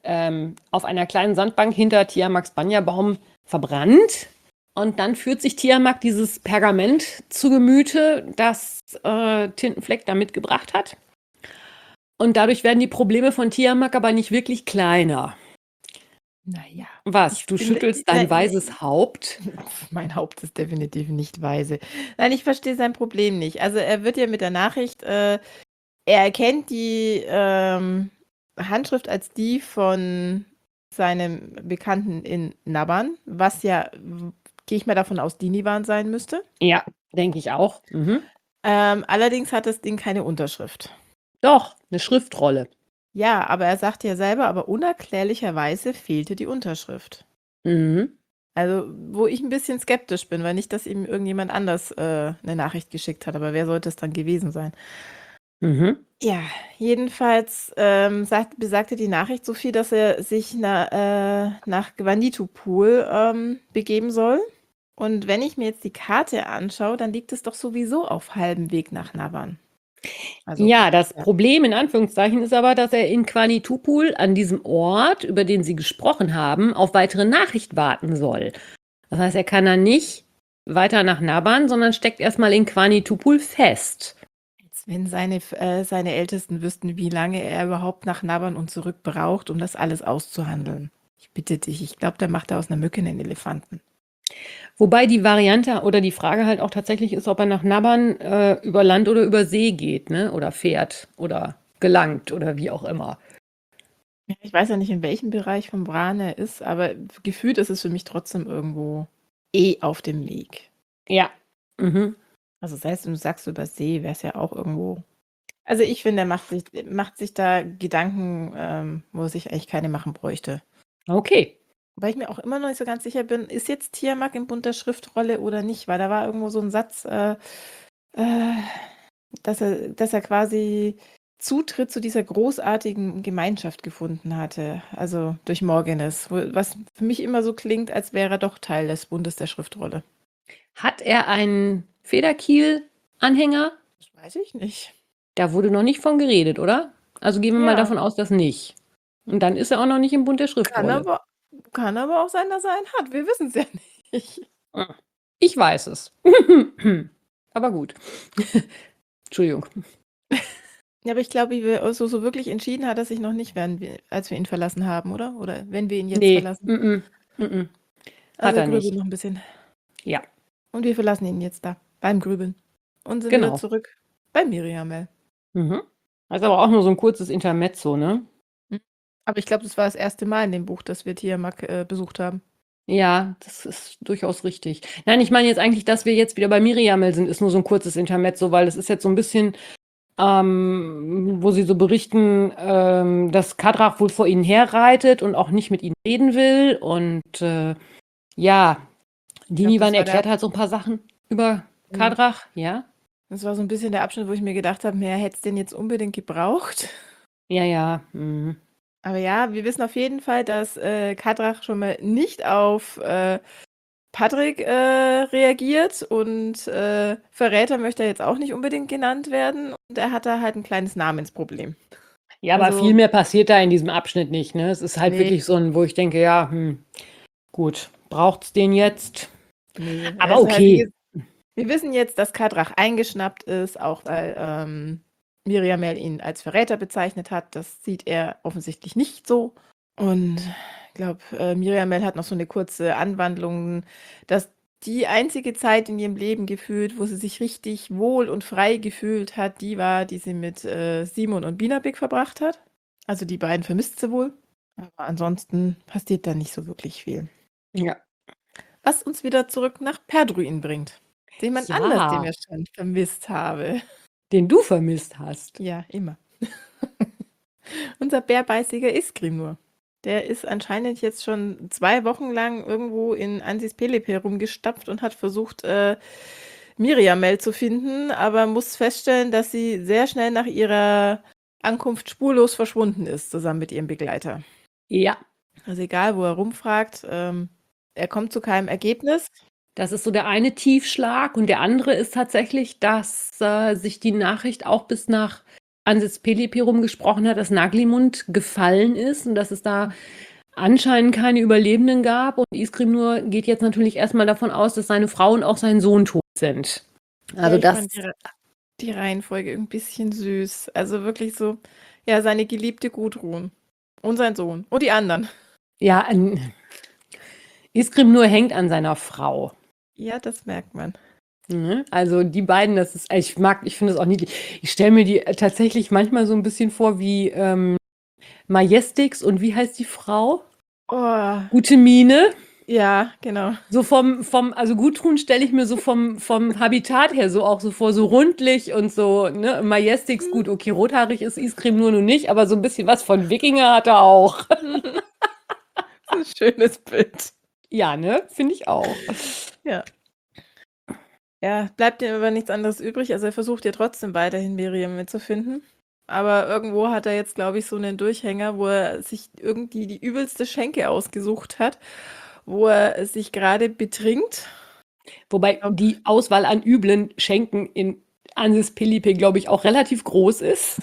B: auf einer kleinen Sandbank hinter Tiamaks Banyabaum verbrannt. Und dann führt sich Tiamat dieses Pergament zu Gemüte, das Tintenfleck da mitgebracht hat. Und dadurch werden die Probleme von Tiamat aber nicht wirklich kleiner.
A: Naja.
B: Was?
A: Ich
B: Du
A: finde,
B: schüttelst dein weißes Haupt?
A: Mein Haupt ist definitiv nicht weise. Nein, ich verstehe sein Problem nicht. Also er wird ja mit der Nachricht, er erkennt die Handschrift als die von seinem Bekannten in Naban, was ja, gehe ich mal davon aus, Dinivan sein müsste.
B: Ja, denke ich auch. Mhm.
A: Allerdings hat das Ding keine Unterschrift.
B: Doch, eine Schriftrolle.
A: Ja, aber er sagt ja selber, aber unerklärlicherweise fehlte die Unterschrift.
B: Mhm.
A: Also, wo ich ein bisschen skeptisch bin, weil nicht, dass ihm irgendjemand anders eine Nachricht geschickt hat, aber wer sollte es dann gewesen sein?
B: Mhm.
A: Ja, jedenfalls besagte die Nachricht so viel, dass er sich nach Gwanitupul begeben soll. Und wenn ich mir jetzt die Karte anschaue, dann liegt es doch sowieso auf halbem Weg nach Navan. Also,
B: Ja, das Problem in Anführungszeichen ist aber, dass er in Quanitupul an diesem Ort, über den Sie gesprochen haben, auf weitere Nachricht warten soll. Das heißt, er kann dann nicht weiter nach Naban, sondern steckt erstmal in Quanitupul fest.
A: als wenn seine Ältesten wüssten, wie lange er überhaupt nach Navan und zurück braucht, um das alles auszuhandeln. Ich bitte dich, ich glaube, der macht da aus einer Mücke einen Elefanten.
B: Wobei die Variante oder die Frage halt auch tatsächlich ist, ob er nach Naban über Land oder über See geht, ne? Oder fährt oder gelangt oder wie auch immer.
A: Ja, ich weiß ja nicht, in welchem Bereich von Bran er ist, aber gefühlt ist es für mich trotzdem irgendwo auf dem Weg.
B: Ja. Mhm.
A: Also selbst wenn du sagst über See, wäre es ja auch irgendwo. Also ich finde, er macht sich da Gedanken, wo er sich eigentlich keine machen bräuchte.
B: Okay.
A: Weil ich mir auch immer noch nicht so ganz sicher bin, ist jetzt Tiamat in bunter Schriftrolle oder nicht? Weil da war irgendwo so ein Satz, dass er quasi Zutritt zu dieser großartigen Gemeinschaft gefunden hatte. Also durch Morgenes. Was für mich immer so klingt, als wäre er doch Teil des Bundes der Schriftrolle.
B: Hat er einen Federkiel-Anhänger?
A: Das weiß ich nicht.
B: Da wurde noch nicht von geredet, oder? Also gehen wir mal
A: Ja.
B: davon aus, dass nicht. Und dann ist er auch noch nicht im Bund der Schriftrolle.
A: Kann aber auch sein, dass er einen hat. Wir wissen es ja nicht.
B: Ich weiß es. Aber gut. Entschuldigung.
A: Ja, aber ich glaube, wie wir so wirklich entschieden hat er sich noch nicht, als wir ihn verlassen haben, oder? Oder wenn wir ihn jetzt verlassen.
B: Hat
A: Also
B: er
A: grübeln
B: nicht.
A: noch ein bisschen.
B: Ja.
A: Und wir verlassen ihn jetzt da, beim Grübeln. Und sind
B: Genau.
A: wieder zurück bei Miriamel.
B: Mhm. Das ist aber auch nur so ein kurzes Intermezzo, ne?
A: Aber ich glaube, das war das erste Mal in dem Buch, dass wir Tiamat besucht haben.
B: Ja, das ist durchaus richtig. Nein, ich meine jetzt eigentlich, dass wir jetzt wieder bei Miriamel sind, ist nur so ein kurzes Intermezzo, weil es ist jetzt so ein bisschen, wo sie so berichten, dass Kadrach wohl vor ihnen herreitet und auch nicht mit ihnen reden will. Und ja, Dinivan
A: das war der
B: erklärt halt so ein paar Sachen über
A: Mhm.
B: Kadrach, ja?
A: Das war so ein bisschen der Abschnitt, wo ich mir gedacht habe: „Ja, hätte es den jetzt unbedingt gebraucht?“
B: Ja, ja. Mhm.
A: Aber ja, wir wissen auf jeden Fall, dass, Kadrach schon mal nicht auf, Patrick, reagiert und, Verräter möchte er jetzt auch nicht unbedingt genannt werden und er hat da halt ein kleines Namensproblem.
B: Ja, aber viel
A: Also,
B: mehr passiert da in diesem Abschnitt nicht, ne? Es ist halt
A: ne,
B: wirklich so ein, wo ich denke, ja, gut, braucht's den jetzt?
A: nö.
B: Aber
A: Also halt,
B: okay.
A: wir wissen jetzt, dass Kadrach eingeschnappt ist, auch weil, Miriamel ihn als Verräter bezeichnet hat. Das sieht er offensichtlich nicht so. Und ich glaube, Miriamel hat noch so eine kurze Anwandlung, dass die einzige Zeit in ihrem Leben gefühlt, wo sie sich richtig wohl und frei gefühlt hat, die war, die sie mit, Simon und Binabik verbracht hat. Also, die beiden vermisst sie wohl. Aber ansonsten passiert da nicht so wirklich viel.
B: Ja.
A: Was uns wieder zurück nach Perdruin bringt. Jemand anders, den
B: Ja,
A: wir schon vermisst habe.
B: den du vermisst hast.
A: Ja, immer. Unser bärbeißiger Isgrim. Der ist anscheinend jetzt schon 2 Wochen lang irgendwo in Ansis Pelepe rumgestapft und hat versucht, Miriamel zu finden, aber muss feststellen, dass sie sehr schnell nach ihrer Ankunft spurlos verschwunden ist, zusammen mit ihrem Begleiter.
B: Ja,
A: Also egal, wo er rumfragt, er kommt zu keinem Ergebnis.
B: das ist so der eine Tiefschlag und der andere ist tatsächlich, dass sich die Nachricht auch bis nach Ansis Pelipi rumgesprochen hat, dass Naglimund gefallen ist und dass es da anscheinend keine Überlebenden gab. Und Iskrimnur geht jetzt natürlich erstmal davon aus, dass seine Frau und auch sein Sohn tot sind. Also
A: Ja, ich
B: das,
A: fand die Reihenfolge ein bisschen süß. Also wirklich so, ja, seine geliebte Gudrun und sein Sohn und die anderen.
B: ja, Iskrimnur hängt an seiner Frau.
A: Ja, das merkt man.
B: Ne? Also die beiden, das ist, ich finde es auch niedlich. Ich stelle mir die tatsächlich manchmal so ein bisschen vor wie Majestix und wie heißt die Frau?
A: Oh,
B: Gute Miene.
A: ja, genau.
B: So also Gudrun stelle ich mir so vom Habitat her so auch so vor, so rundlich und so, ne? Majestix, gut, okay, rothaarig ist Iskrim nur nicht, aber so ein bisschen was von Wikinger hat er auch.
A: Das ist ein schönes Bild.
B: Ja, ne? Finde ich auch.
A: Ja. Ja, bleibt ihm aber nichts anderes übrig. Also er versucht ja trotzdem weiterhin Miriam mitzufinden. Aber irgendwo hat er jetzt, glaube ich, so einen Durchhänger, wo er sich irgendwie die übelste Schenke ausgesucht hat, wo er sich gerade betrinkt.
B: Wobei
A: Glaub,
B: die Auswahl an üblen Schenken in Ansis Pelipe, glaube ich, auch relativ groß ist.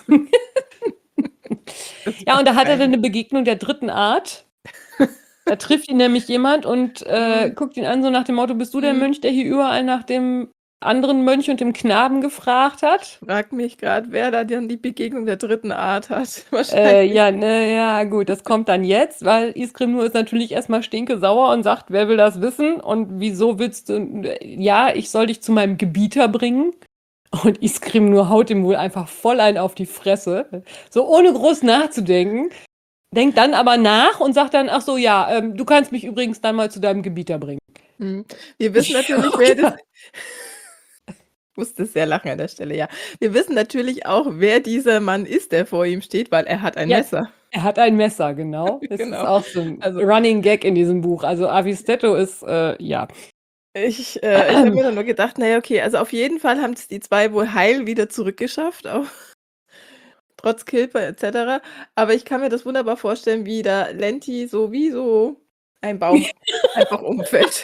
A: das
B: Ja, und da hat er dann
A: rein.
B: eine Begegnung der dritten Art. Da trifft ihn nämlich jemand und guckt ihn an, so nach dem Motto: Bist du der
A: Mhm.
B: Mönch, der hier überall nach dem anderen Mönch und dem Knaben gefragt hat?
A: Frag mich gerade, wer da dann die Begegnung der dritten Art hat. Wahrscheinlich.
B: Ja, ne, ja, gut, das kommt dann jetzt, weil Iskrimnur ist natürlich erstmal stinkesauer und sagt: Wer will das wissen? Und wieso willst du? Ja, ich soll dich zu meinem Gebieter bringen. Und Iskrimnur haut ihm wohl einfach voll ein auf die Fresse, so ohne groß nachzudenken. Denkt dann aber nach und sagt dann: Ach so, ja, du kannst mich übrigens dann mal zu deinem Gebieter bringen.
A: Mhm. Wir wissen natürlich, wer das. Ich musste sehr lachen an der Stelle, ja. Wir wissen natürlich auch, wer dieser Mann ist, der vor ihm steht, weil er hat ein
B: Ja,
A: Messer.
B: er hat ein Messer, genau. Das ist
A: Genau.
B: auch so ein
A: Also
B: Running Gag in diesem Buch. Also Avistetto ist, ja.
A: ich habe mir dann nur gedacht, na ja, okay, also auf jeden Fall haben es die 2 wohl heil wieder zurückgeschafft, auch trotz Kilper et cetera. Aber ich kann mir das wunderbar vorstellen, wie da Lenti so wie so ein Baum einfach umfällt.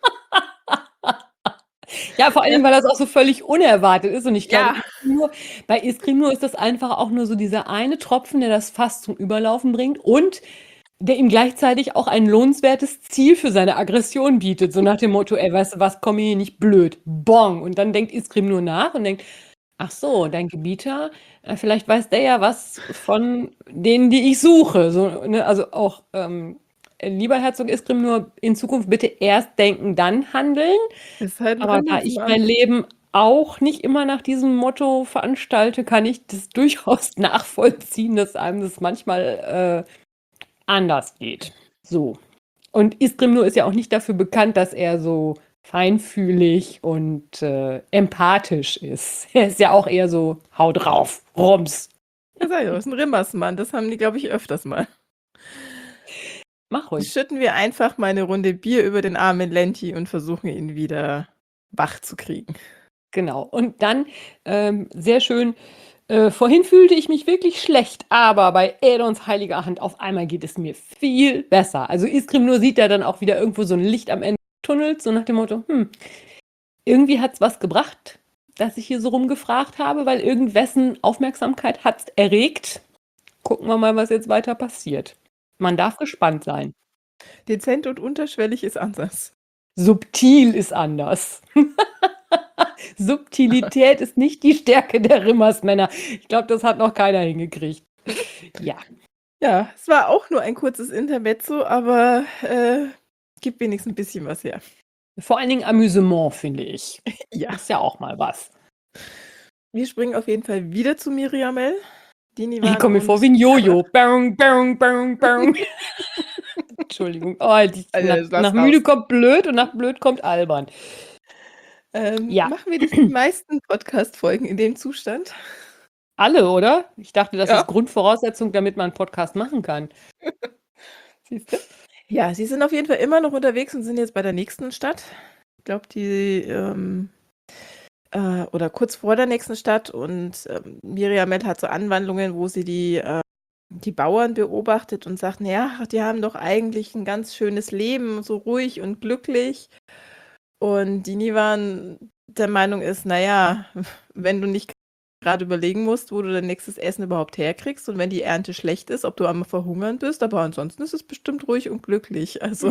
B: Ja, vor allen
A: Ja.
B: Dingen, weil das auch so völlig unerwartet ist. Und ich glaube,
A: Ja.
B: Bei Iskrimnur ist das einfach auch nur so dieser eine Tropfen, der das Fass zum Überlaufen bringt und der ihm gleichzeitig auch ein lohnenswertes Ziel für seine Aggression bietet. So nach dem Motto: Ey, weißt du was, komm mir hier nicht blöd. Bong. Und dann denkt Iskrimnur nach und denkt: Ach so, dein Gebieter, vielleicht weiß der ja was von denen, die ich suche. So, ne? Also auch, lieber Herzog Iskrimnur, in Zukunft bitte erst denken, dann handeln.
A: Ist halt 'n
B: Aber da ich mein
A: Rimmersmann.
B: Leben auch nicht immer nach diesem Motto veranstalte, kann ich das durchaus nachvollziehen, dass einem das manchmal anders geht. So. Und Iskrimnur ist ja auch nicht dafür bekannt, dass er so feinfühlig und empathisch ist. Er ist ja auch eher so: Hau drauf, Rums.
A: Ja, sage ich doch, ist 'n Rimmersmann. Das haben die, glaube ich, öfters mal.
B: Mach ruhig.
A: Schütten wir einfach mal eine Runde Bier über den armen Lenti und versuchen, ihn wieder wach zu kriegen.
B: Genau. Und dann, sehr schön, vorhin fühlte ich mich wirklich schlecht, aber bei Aedons heiliger Hand auf einmal geht es mir viel besser. Also Iskrim nur sieht er dann auch wieder irgendwo so ein Licht am Ende des Tunnels, so nach dem Motto, irgendwie hat es was gebracht, dass ich hier so rumgefragt habe, weil irgendwessen Aufmerksamkeit hat es erregt. Gucken wir mal, was jetzt weiter passiert. Man darf gespannt sein.
A: Dezent und unterschwellig ist anders.
B: Subtil ist anders. Subtilität ist nicht die Stärke der Rimmersmänner. Ich glaube, das hat noch keiner hingekriegt. Ja.
A: Ja, es war auch nur ein kurzes Intermezzo, aber gibt wenigstens ein bisschen was her.
B: Vor allen Dingen Amüsement, finde ich.
A: Ja.
B: Ist ja auch mal was.
A: Wir springen auf jeden Fall wieder zu Miriamel.
B: Ich komme mir vor wie ein Jojo. Bang, bang, bang, bang. Entschuldigung. Oh, nach müde kommt blöd und nach blöd kommt albern. Ja.
A: Machen wir die meisten Podcast-Folgen in dem Zustand?
B: Alle, oder? Ich dachte, das ist Grundvoraussetzung, damit man einen Podcast machen kann.
A: Siehst du? Ja, sie sind auf jeden Fall immer noch unterwegs und sind jetzt bei der nächsten Stadt. Ich glaube, die oder kurz vor der nächsten Stadt, und Miriamel hat so Anwandlungen, wo sie die Bauern beobachtet und sagt, naja, die haben doch eigentlich ein ganz schönes Leben, so ruhig und glücklich. Und die Nivan der Meinung ist, naja, wenn du nicht gerade überlegen musst, wo du dein nächstes Essen überhaupt herkriegst und wenn die Ernte schlecht ist, ob du am Verhungern bist, aber ansonsten ist es bestimmt ruhig und glücklich. Also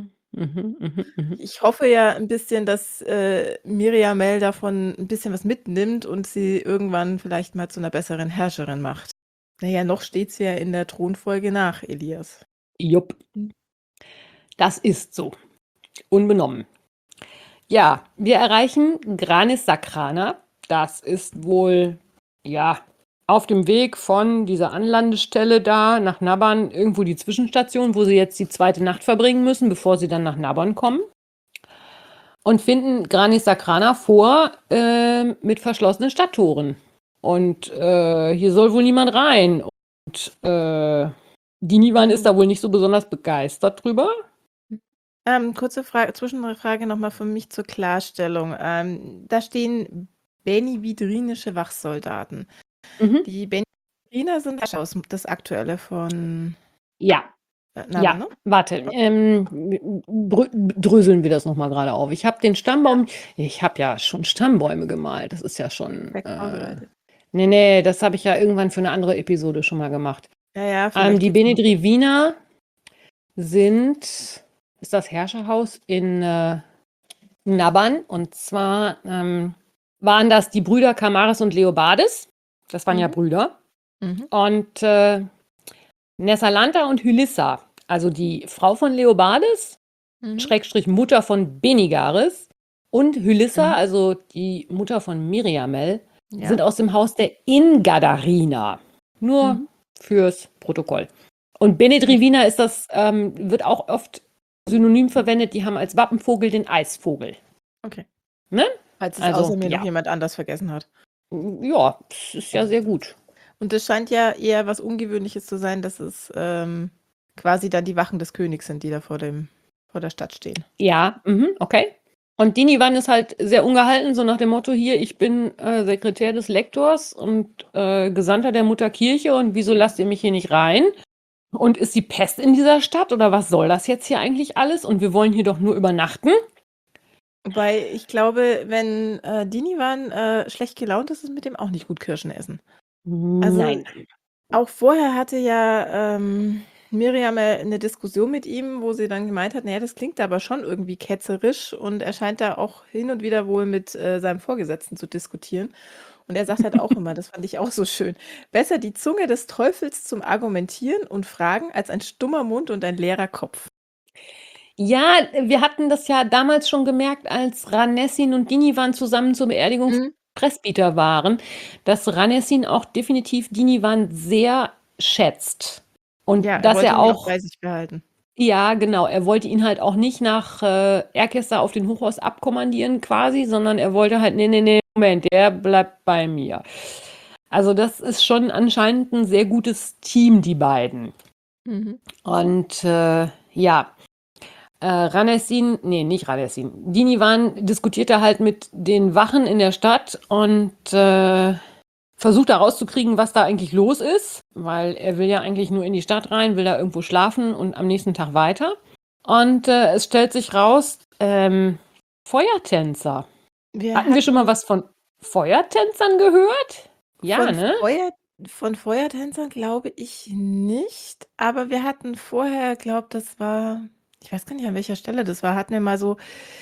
A: ich hoffe ja ein bisschen, dass Miriamel davon ein bisschen was mitnimmt und sie irgendwann vielleicht mal zu einer besseren Herrscherin macht. Naja, noch steht sie ja in der Thronfolge nach, Elias.
B: Jupp. Das ist so. Unbenommen. Ja, wir erreichen Granis Sacrana. Das ist wohl, ja, auf dem Weg von dieser Anlandestelle da nach Naban irgendwo die Zwischenstation, wo sie jetzt die zweite Nacht verbringen müssen, bevor sie dann nach Naban kommen. Und finden Granis Sacrana vor mit verschlossenen Stadttoren. Und hier soll wohl niemand rein. Und die Nivan ist da wohl nicht so besonders begeistert drüber.
A: Kurze Zwischenfrage nochmal für mich zur Klarstellung. Da stehen benividrinische Wachsoldaten. Die Benidriner sind das aktuelle von Naban,
B: ja,
A: ne?
B: warte. Dröseln wir das nochmal gerade auf. Ich habe den Stammbaum, ich habe ja schon Stammbäume gemalt. Das ist ja schon. Nee, das habe ich ja irgendwann für eine andere Episode schon mal gemacht.
A: Ja,
B: die Benedriviner ist das Herrscherhaus in Naban. Und zwar waren das die Brüder Kamaris und Leobardes. Das waren ja Brüder. Und Nessalanta und Hylissa, also die Frau von Leobardes, Schrägstrich Mutter von Benigaris, und Hylissa, also die Mutter von Miriamel, sind aus dem Haus der Ingadariner. Nur fürs Protokoll. Und Benedriviner ist wird auch oft synonym verwendet, die haben als Wappenvogel den Eisvogel.
A: Okay.
B: Ne?
A: Falls es außer mir noch jemand anders vergessen hat.
B: Ja, das ist ja sehr gut.
A: Und es scheint ja eher was Ungewöhnliches zu sein, dass es quasi dann die Wachen des Königs sind, die da vor der Stadt stehen.
B: Ja, okay. Und die Nivan ist halt sehr ungehalten, so nach dem Motto, hier, ich bin Sekretär des Lektors und Gesandter der Mutterkirche und wieso lasst ihr mich hier nicht rein? Und ist die Pest in dieser Stadt oder was soll das jetzt hier eigentlich alles? Und wir wollen hier doch nur übernachten.
A: Wobei ich glaube, wenn die Nivan schlecht gelaunt ist, ist mit dem auch nicht gut Kirschen essen. Also,
B: nein.
A: Auch vorher hatte ja Miriam eine Diskussion mit ihm, wo sie dann gemeint hat, naja, das klingt aber schon irgendwie ketzerisch, und er scheint da auch hin und wieder wohl mit seinem Vorgesetzten zu diskutieren. Und er sagt halt auch immer, das fand ich auch so schön, besser die Zunge des Teufels zum Argumentieren und Fragen als ein stummer Mund und ein leerer Kopf.
B: Ja, wir hatten das ja damals schon gemerkt, als Ranessin und Dinivan zusammen zur Beerdigung Presbyter waren, dass Ranessin auch definitiv Dinivan sehr schätzt. Und dass er auch
A: bei sich behalten.
B: Ja, genau. Er wollte ihn halt auch nicht nach Erkester auf den Hochhaus abkommandieren quasi, sondern er wollte halt, nee, Moment, der bleibt bei mir. Also das ist schon anscheinend ein sehr gutes Team, die beiden.
A: Mhm.
B: Und ja, nicht Ranesin, Dinivan diskutiert da halt mit den Wachen in der Stadt und versucht da rauszukriegen, was da eigentlich los ist, weil er will ja eigentlich nur in die Stadt rein, will da irgendwo schlafen und am nächsten Tag weiter. Und es stellt sich raus, Feuertänzer.
A: Wir
B: Hatten wir schon mal
A: hatten
B: was von Feuertänzern gehört? Ja,
A: von
B: ne?
A: Feuertänzern glaube ich nicht, aber wir hatten vorher, glaube das war, ich weiß gar nicht, an welcher Stelle das war, hatten wir mal so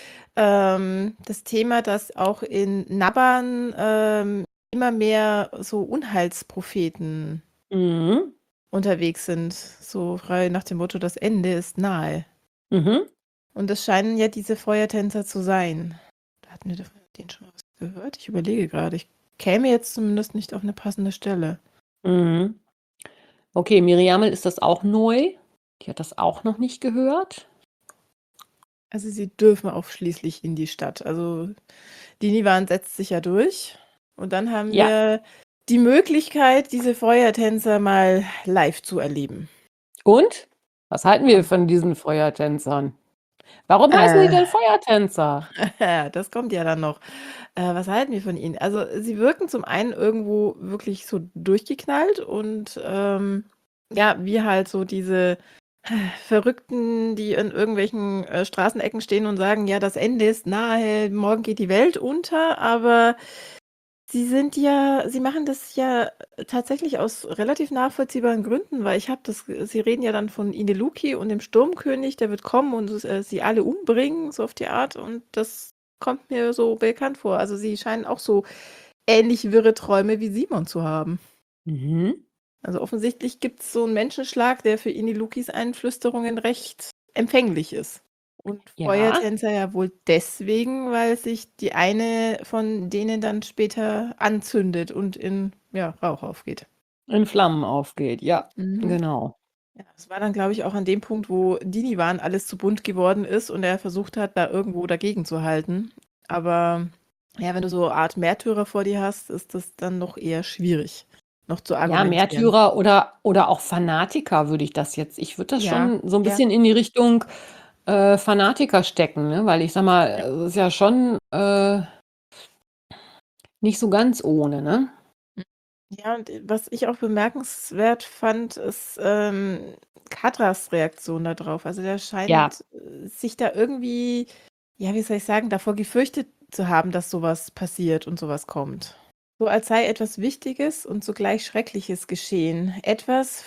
A: das Thema, dass auch in Naban immer mehr so Unheilspropheten
B: Mhm.
A: unterwegs sind, so frei nach dem Motto, das Ende ist nahe.
B: Mhm.
A: Und das scheinen ja diese Feuertänzer zu sein. Da hatten wir von denen schon mal was gehört. Ich überlege gerade. Ich käme jetzt zumindest nicht auf eine passende Stelle.
B: Mhm. Okay, Miriamel ist das auch neu. Die hat das auch noch nicht gehört.
A: Also sie dürfen auch schließlich in die Stadt. Also die Nivan setzt sich ja durch. Und dann haben
B: Ja.
A: wir die Möglichkeit, diese Feuertänzer mal live zu erleben.
B: Und? Was halten wir von diesen Feuertänzern? Warum heißen die
A: Äh,
B: denn Feuertänzer?
A: das kommt ja dann noch. Was halten wir von ihnen? Also sie wirken zum einen irgendwo wirklich so durchgeknallt und ja, wie halt so diese Verrückten, die in irgendwelchen Straßenecken stehen und sagen, ja, das Ende ist nahe, morgen geht die Welt unter, aber sie machen das ja tatsächlich aus relativ nachvollziehbaren Gründen, weil sie reden ja dann von Ineluki und dem Sturmkönig, der wird kommen und sie alle umbringen, so auf die Art, und das kommt mir so bekannt vor. Also sie scheinen auch so ähnlich wirre Träume wie Simon zu haben.
B: Mhm.
A: Also offensichtlich gibt es so einen Menschenschlag, der für Inilukis Einflüsterungen recht empfänglich ist. Und
B: Ja,
A: Feuertänzer ja wohl deswegen, weil sich die eine von denen dann später anzündet und in ja, Rauch aufgeht.
B: in Flammen aufgeht. Ja,
A: Mhm.
B: genau.
A: Ja, das war dann, glaube ich, auch an dem Punkt, wo Dinivan alles zu bunt geworden ist und er versucht hat, da irgendwo dagegen zu halten. Aber ja, wenn du so eine Art Märtyrer vor dir hast, ist das dann noch eher schwierig, noch zu
B: Ja,
A: argumentieren.
B: Märtyrer oder auch Fanatiker würde ich das jetzt. Ich würde das
A: Ja,
B: schon so ein
A: ja.
B: bisschen in die Richtung Fanatiker stecken, ne? Weil ich sag mal,
A: Ja.
B: es ist ja schon nicht so ganz ohne, ne?
A: Ja, und was ich auch bemerkenswert fand, ist Kadras Reaktion darauf. Also der
B: Ja,
A: scheint sich da irgendwie, ja, wie soll ich sagen, davor gefürchtet zu haben, dass sowas passiert und sowas kommt. So als sei etwas Wichtiges und zugleich Schreckliches geschehen. Etwas,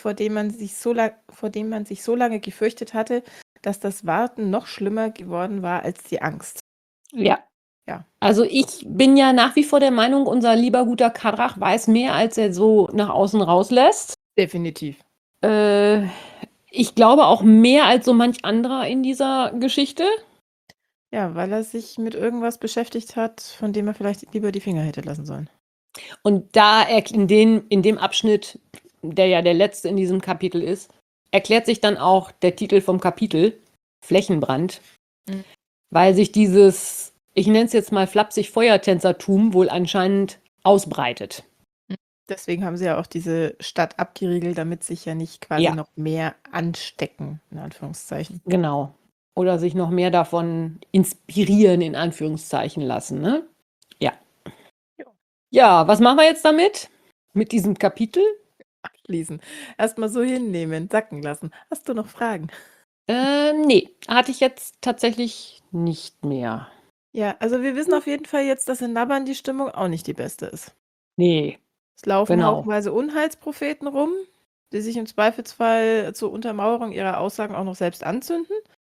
A: vor dem man sich so lange gefürchtet hatte, dass das Warten noch schlimmer geworden war als die Angst.
B: ja.
A: Ja,
B: Also ich bin ja nach wie vor der Meinung, unser lieber guter Kadrach weiß mehr, als er so nach außen rauslässt.
A: definitiv.
B: Äh, Ich glaube auch mehr als so manch anderer in dieser Geschichte.
A: Ja, weil er sich mit irgendwas beschäftigt hat, von dem er vielleicht lieber die Finger hätte lassen sollen.
B: Und in dem Abschnitt, der ja der letzte in diesem Kapitel ist, erklärt sich dann auch der Titel vom Kapitel, Flächenbrand,
A: Mhm.
B: weil sich dieses, ich nenne es jetzt mal flapsig Feuertänzertum wohl anscheinend ausbreitet.
A: Deswegen haben sie ja auch diese Stadt abgeriegelt, damit sich ja nicht quasi
B: Ja,
A: noch mehr anstecken, in Anführungszeichen.
B: genau. Oder sich noch mehr davon inspirieren, in Anführungszeichen lassen, ne? Ja.
A: Ja.
B: Ja, was machen wir jetzt damit? Mit diesem Kapitel?
A: Abschließen. Erstmal so hinnehmen, sacken lassen. Hast du noch Fragen?
B: Nee, hatte ich jetzt tatsächlich nicht mehr.
A: Ja, also wir wissen auf jeden Fall jetzt, dass in Naban die Stimmung auch nicht die beste ist.
B: Nee,
A: Es laufen
B: genau.
A: haufenweise Unheilspropheten rum, die sich im Zweifelsfall zur Untermauerung ihrer Aussagen auch noch selbst anzünden.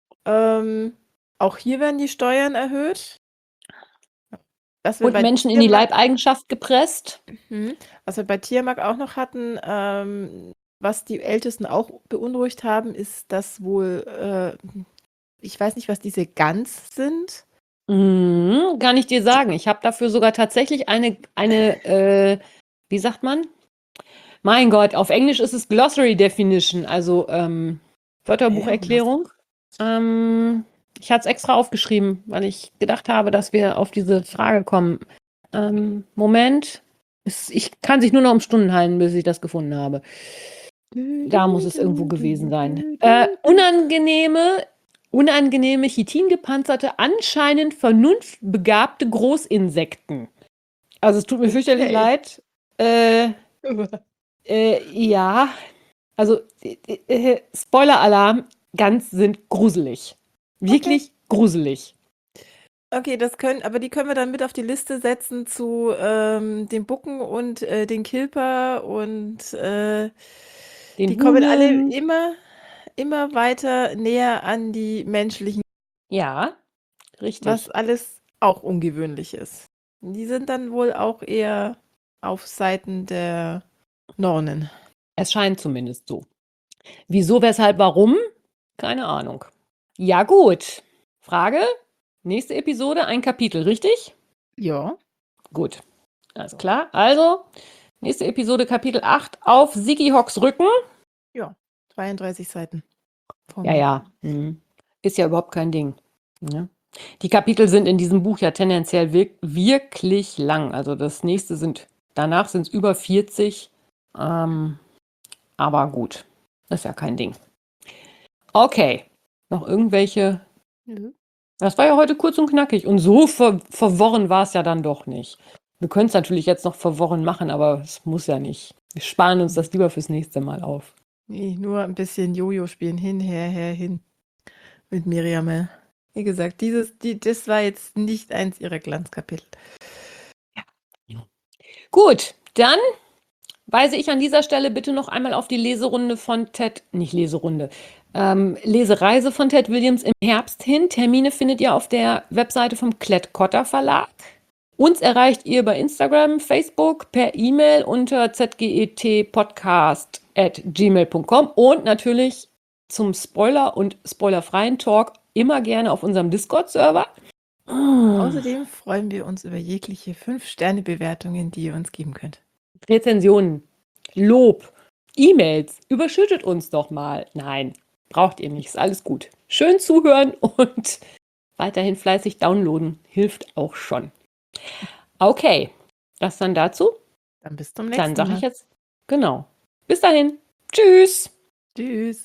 A: Auch hier werden die Steuern erhöht. Was wir
B: Und
A: bei
B: Menschen in die
A: Tiamat,
B: Leibeigenschaft gepresst.
A: was wir bei Tiamat auch noch hatten, was die Ältesten auch beunruhigt haben, ist, dass wohl, ich weiß nicht, was diese Gans sind.
B: Kann ich dir sagen. Ich habe dafür sogar tatsächlich wie sagt man? Mein Gott, auf Englisch ist es Glossary Definition, also
A: Was?
B: Wörterbucherklärung. Ich hatte es extra aufgeschrieben, weil ich gedacht habe, dass wir auf diese Frage kommen. Moment. Ich kann sich nur noch um Stunden halten, bis ich das gefunden habe. Da muss es irgendwo gewesen sein. Unangenehme, chitingepanzerte, anscheinend vernunftbegabte Großinsekten. Also es tut mir fürchterlich leid. Ja, also Spoiler-Alarm, Gans sind gruselig. Wirklich gruselig.
A: Okay, die können wir dann mit auf die Liste setzen zu dem Bucken und den Kilper und
B: Den
A: die kommen alle
B: Humeln.
A: immer weiter näher an die menschlichen,
B: Ja, richtig.
A: was alles auch ungewöhnlich ist. Die sind dann wohl auch eher auf Seiten der Nornen.
B: Es scheint zumindest so. Wieso, weshalb, warum? Keine Ahnung. Ja, gut. Frage? Nächste Episode, ein Kapitel, richtig?
A: Ja.
B: Gut. Alles klar. Also, nächste Episode, Kapitel 8, auf Siggy Hocks Rücken.
A: Ja, 32 Seiten.
B: Ja. Ist ja überhaupt kein Ding. Ja. Die Kapitel sind in diesem Buch ja tendenziell wirklich lang. Also danach sind es über 40. Aber gut, ist ja kein Ding. Okay, noch irgendwelche? Das war ja heute kurz und knackig. Und so verworren war es ja dann doch nicht. Wir können es natürlich jetzt noch verworren machen, aber es muss ja nicht. Wir sparen uns das lieber fürs nächste Mal auf.
A: Nee, nur ein bisschen Jojo spielen. Hin, her, hin. Mit Miriam. Wie gesagt, das war jetzt nicht eins ihrer Glanzkapitel.
B: Ja. Gut, dann weise ich an dieser Stelle bitte noch einmal auf die Lesereise von Ted Williams im Herbst hin. Termine findet ihr auf der Webseite vom Klett-Cotta Verlag. Uns erreicht ihr bei Instagram, Facebook, per E-Mail unter zgetpodcast@gmail.com und natürlich zum Spoiler- und spoilerfreien Talk immer gerne auf unserem Discord-Server.
A: Außerdem freuen wir uns über jegliche 5-Sterne-Bewertungen, die ihr uns geben könnt.
B: Rezensionen, Lob, E-Mails, überschüttet uns doch mal. Nein, braucht ihr nicht, ist alles gut. Schön zuhören und weiterhin fleißig downloaden, hilft auch schon. Okay, das dann dazu.
A: Dann bis zum nächsten Mal.
B: Dann sage ich jetzt, genau. Bis dahin. Tschüss.
A: Tschüss.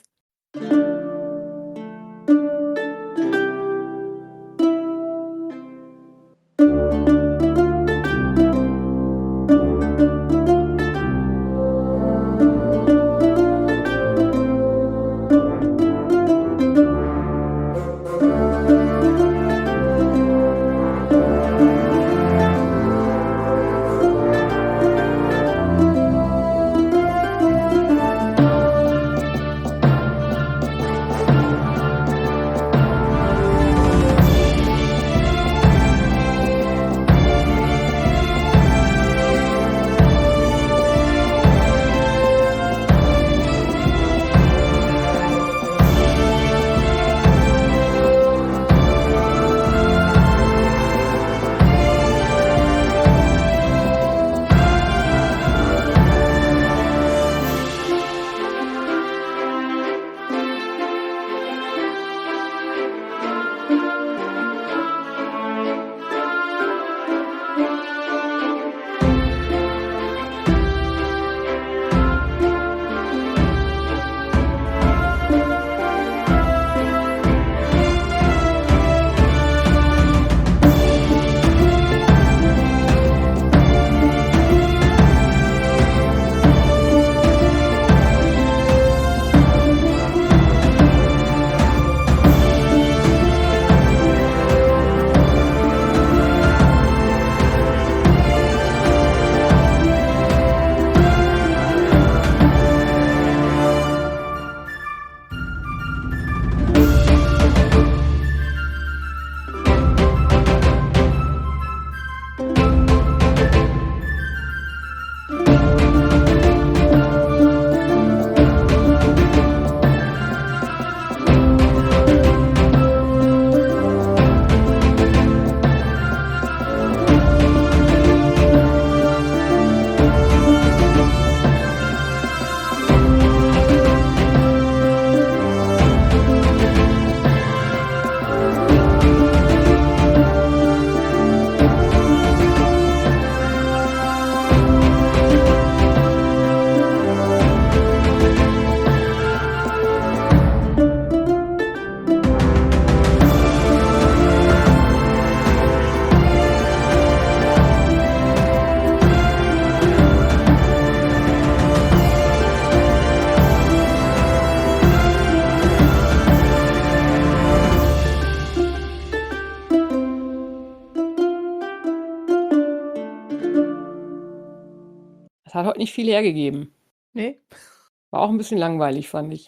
B: hat heute nicht viel hergegeben.
A: Ne?
B: War auch ein bisschen langweilig, fand ich.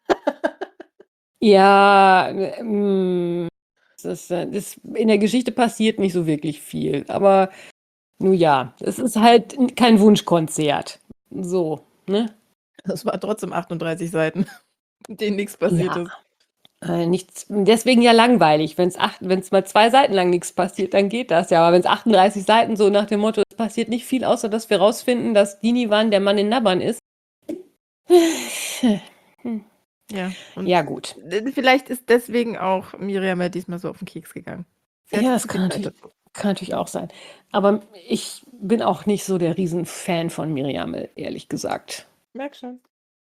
B: Ja, in der Geschichte passiert nicht so wirklich viel. Aber nun ja, es ist halt kein Wunschkonzert. So, ne?
A: Das war trotzdem 38 Seiten, in denen nichts passiert
B: Ja.
A: ist.
B: Nichts, deswegen ja langweilig. Wenn es mal 2 Seiten lang nichts passiert, dann geht das ja. Aber wenn es 38 Seiten so nach dem Motto, es passiert nicht viel, außer dass wir rausfinden, dass Diniwan der Mann in Naban ist.
A: Ja, und
B: Ja, gut.
A: vielleicht ist deswegen auch Miriam ja diesmal so auf den Keks gegangen. Sie hatte
B: Ja,
A: zu
B: das
A: viel Zeit dazu.
B: kann natürlich auch sein. Aber ich bin auch nicht so der Riesenfan von Miriam, ehrlich gesagt.
A: Merk schon.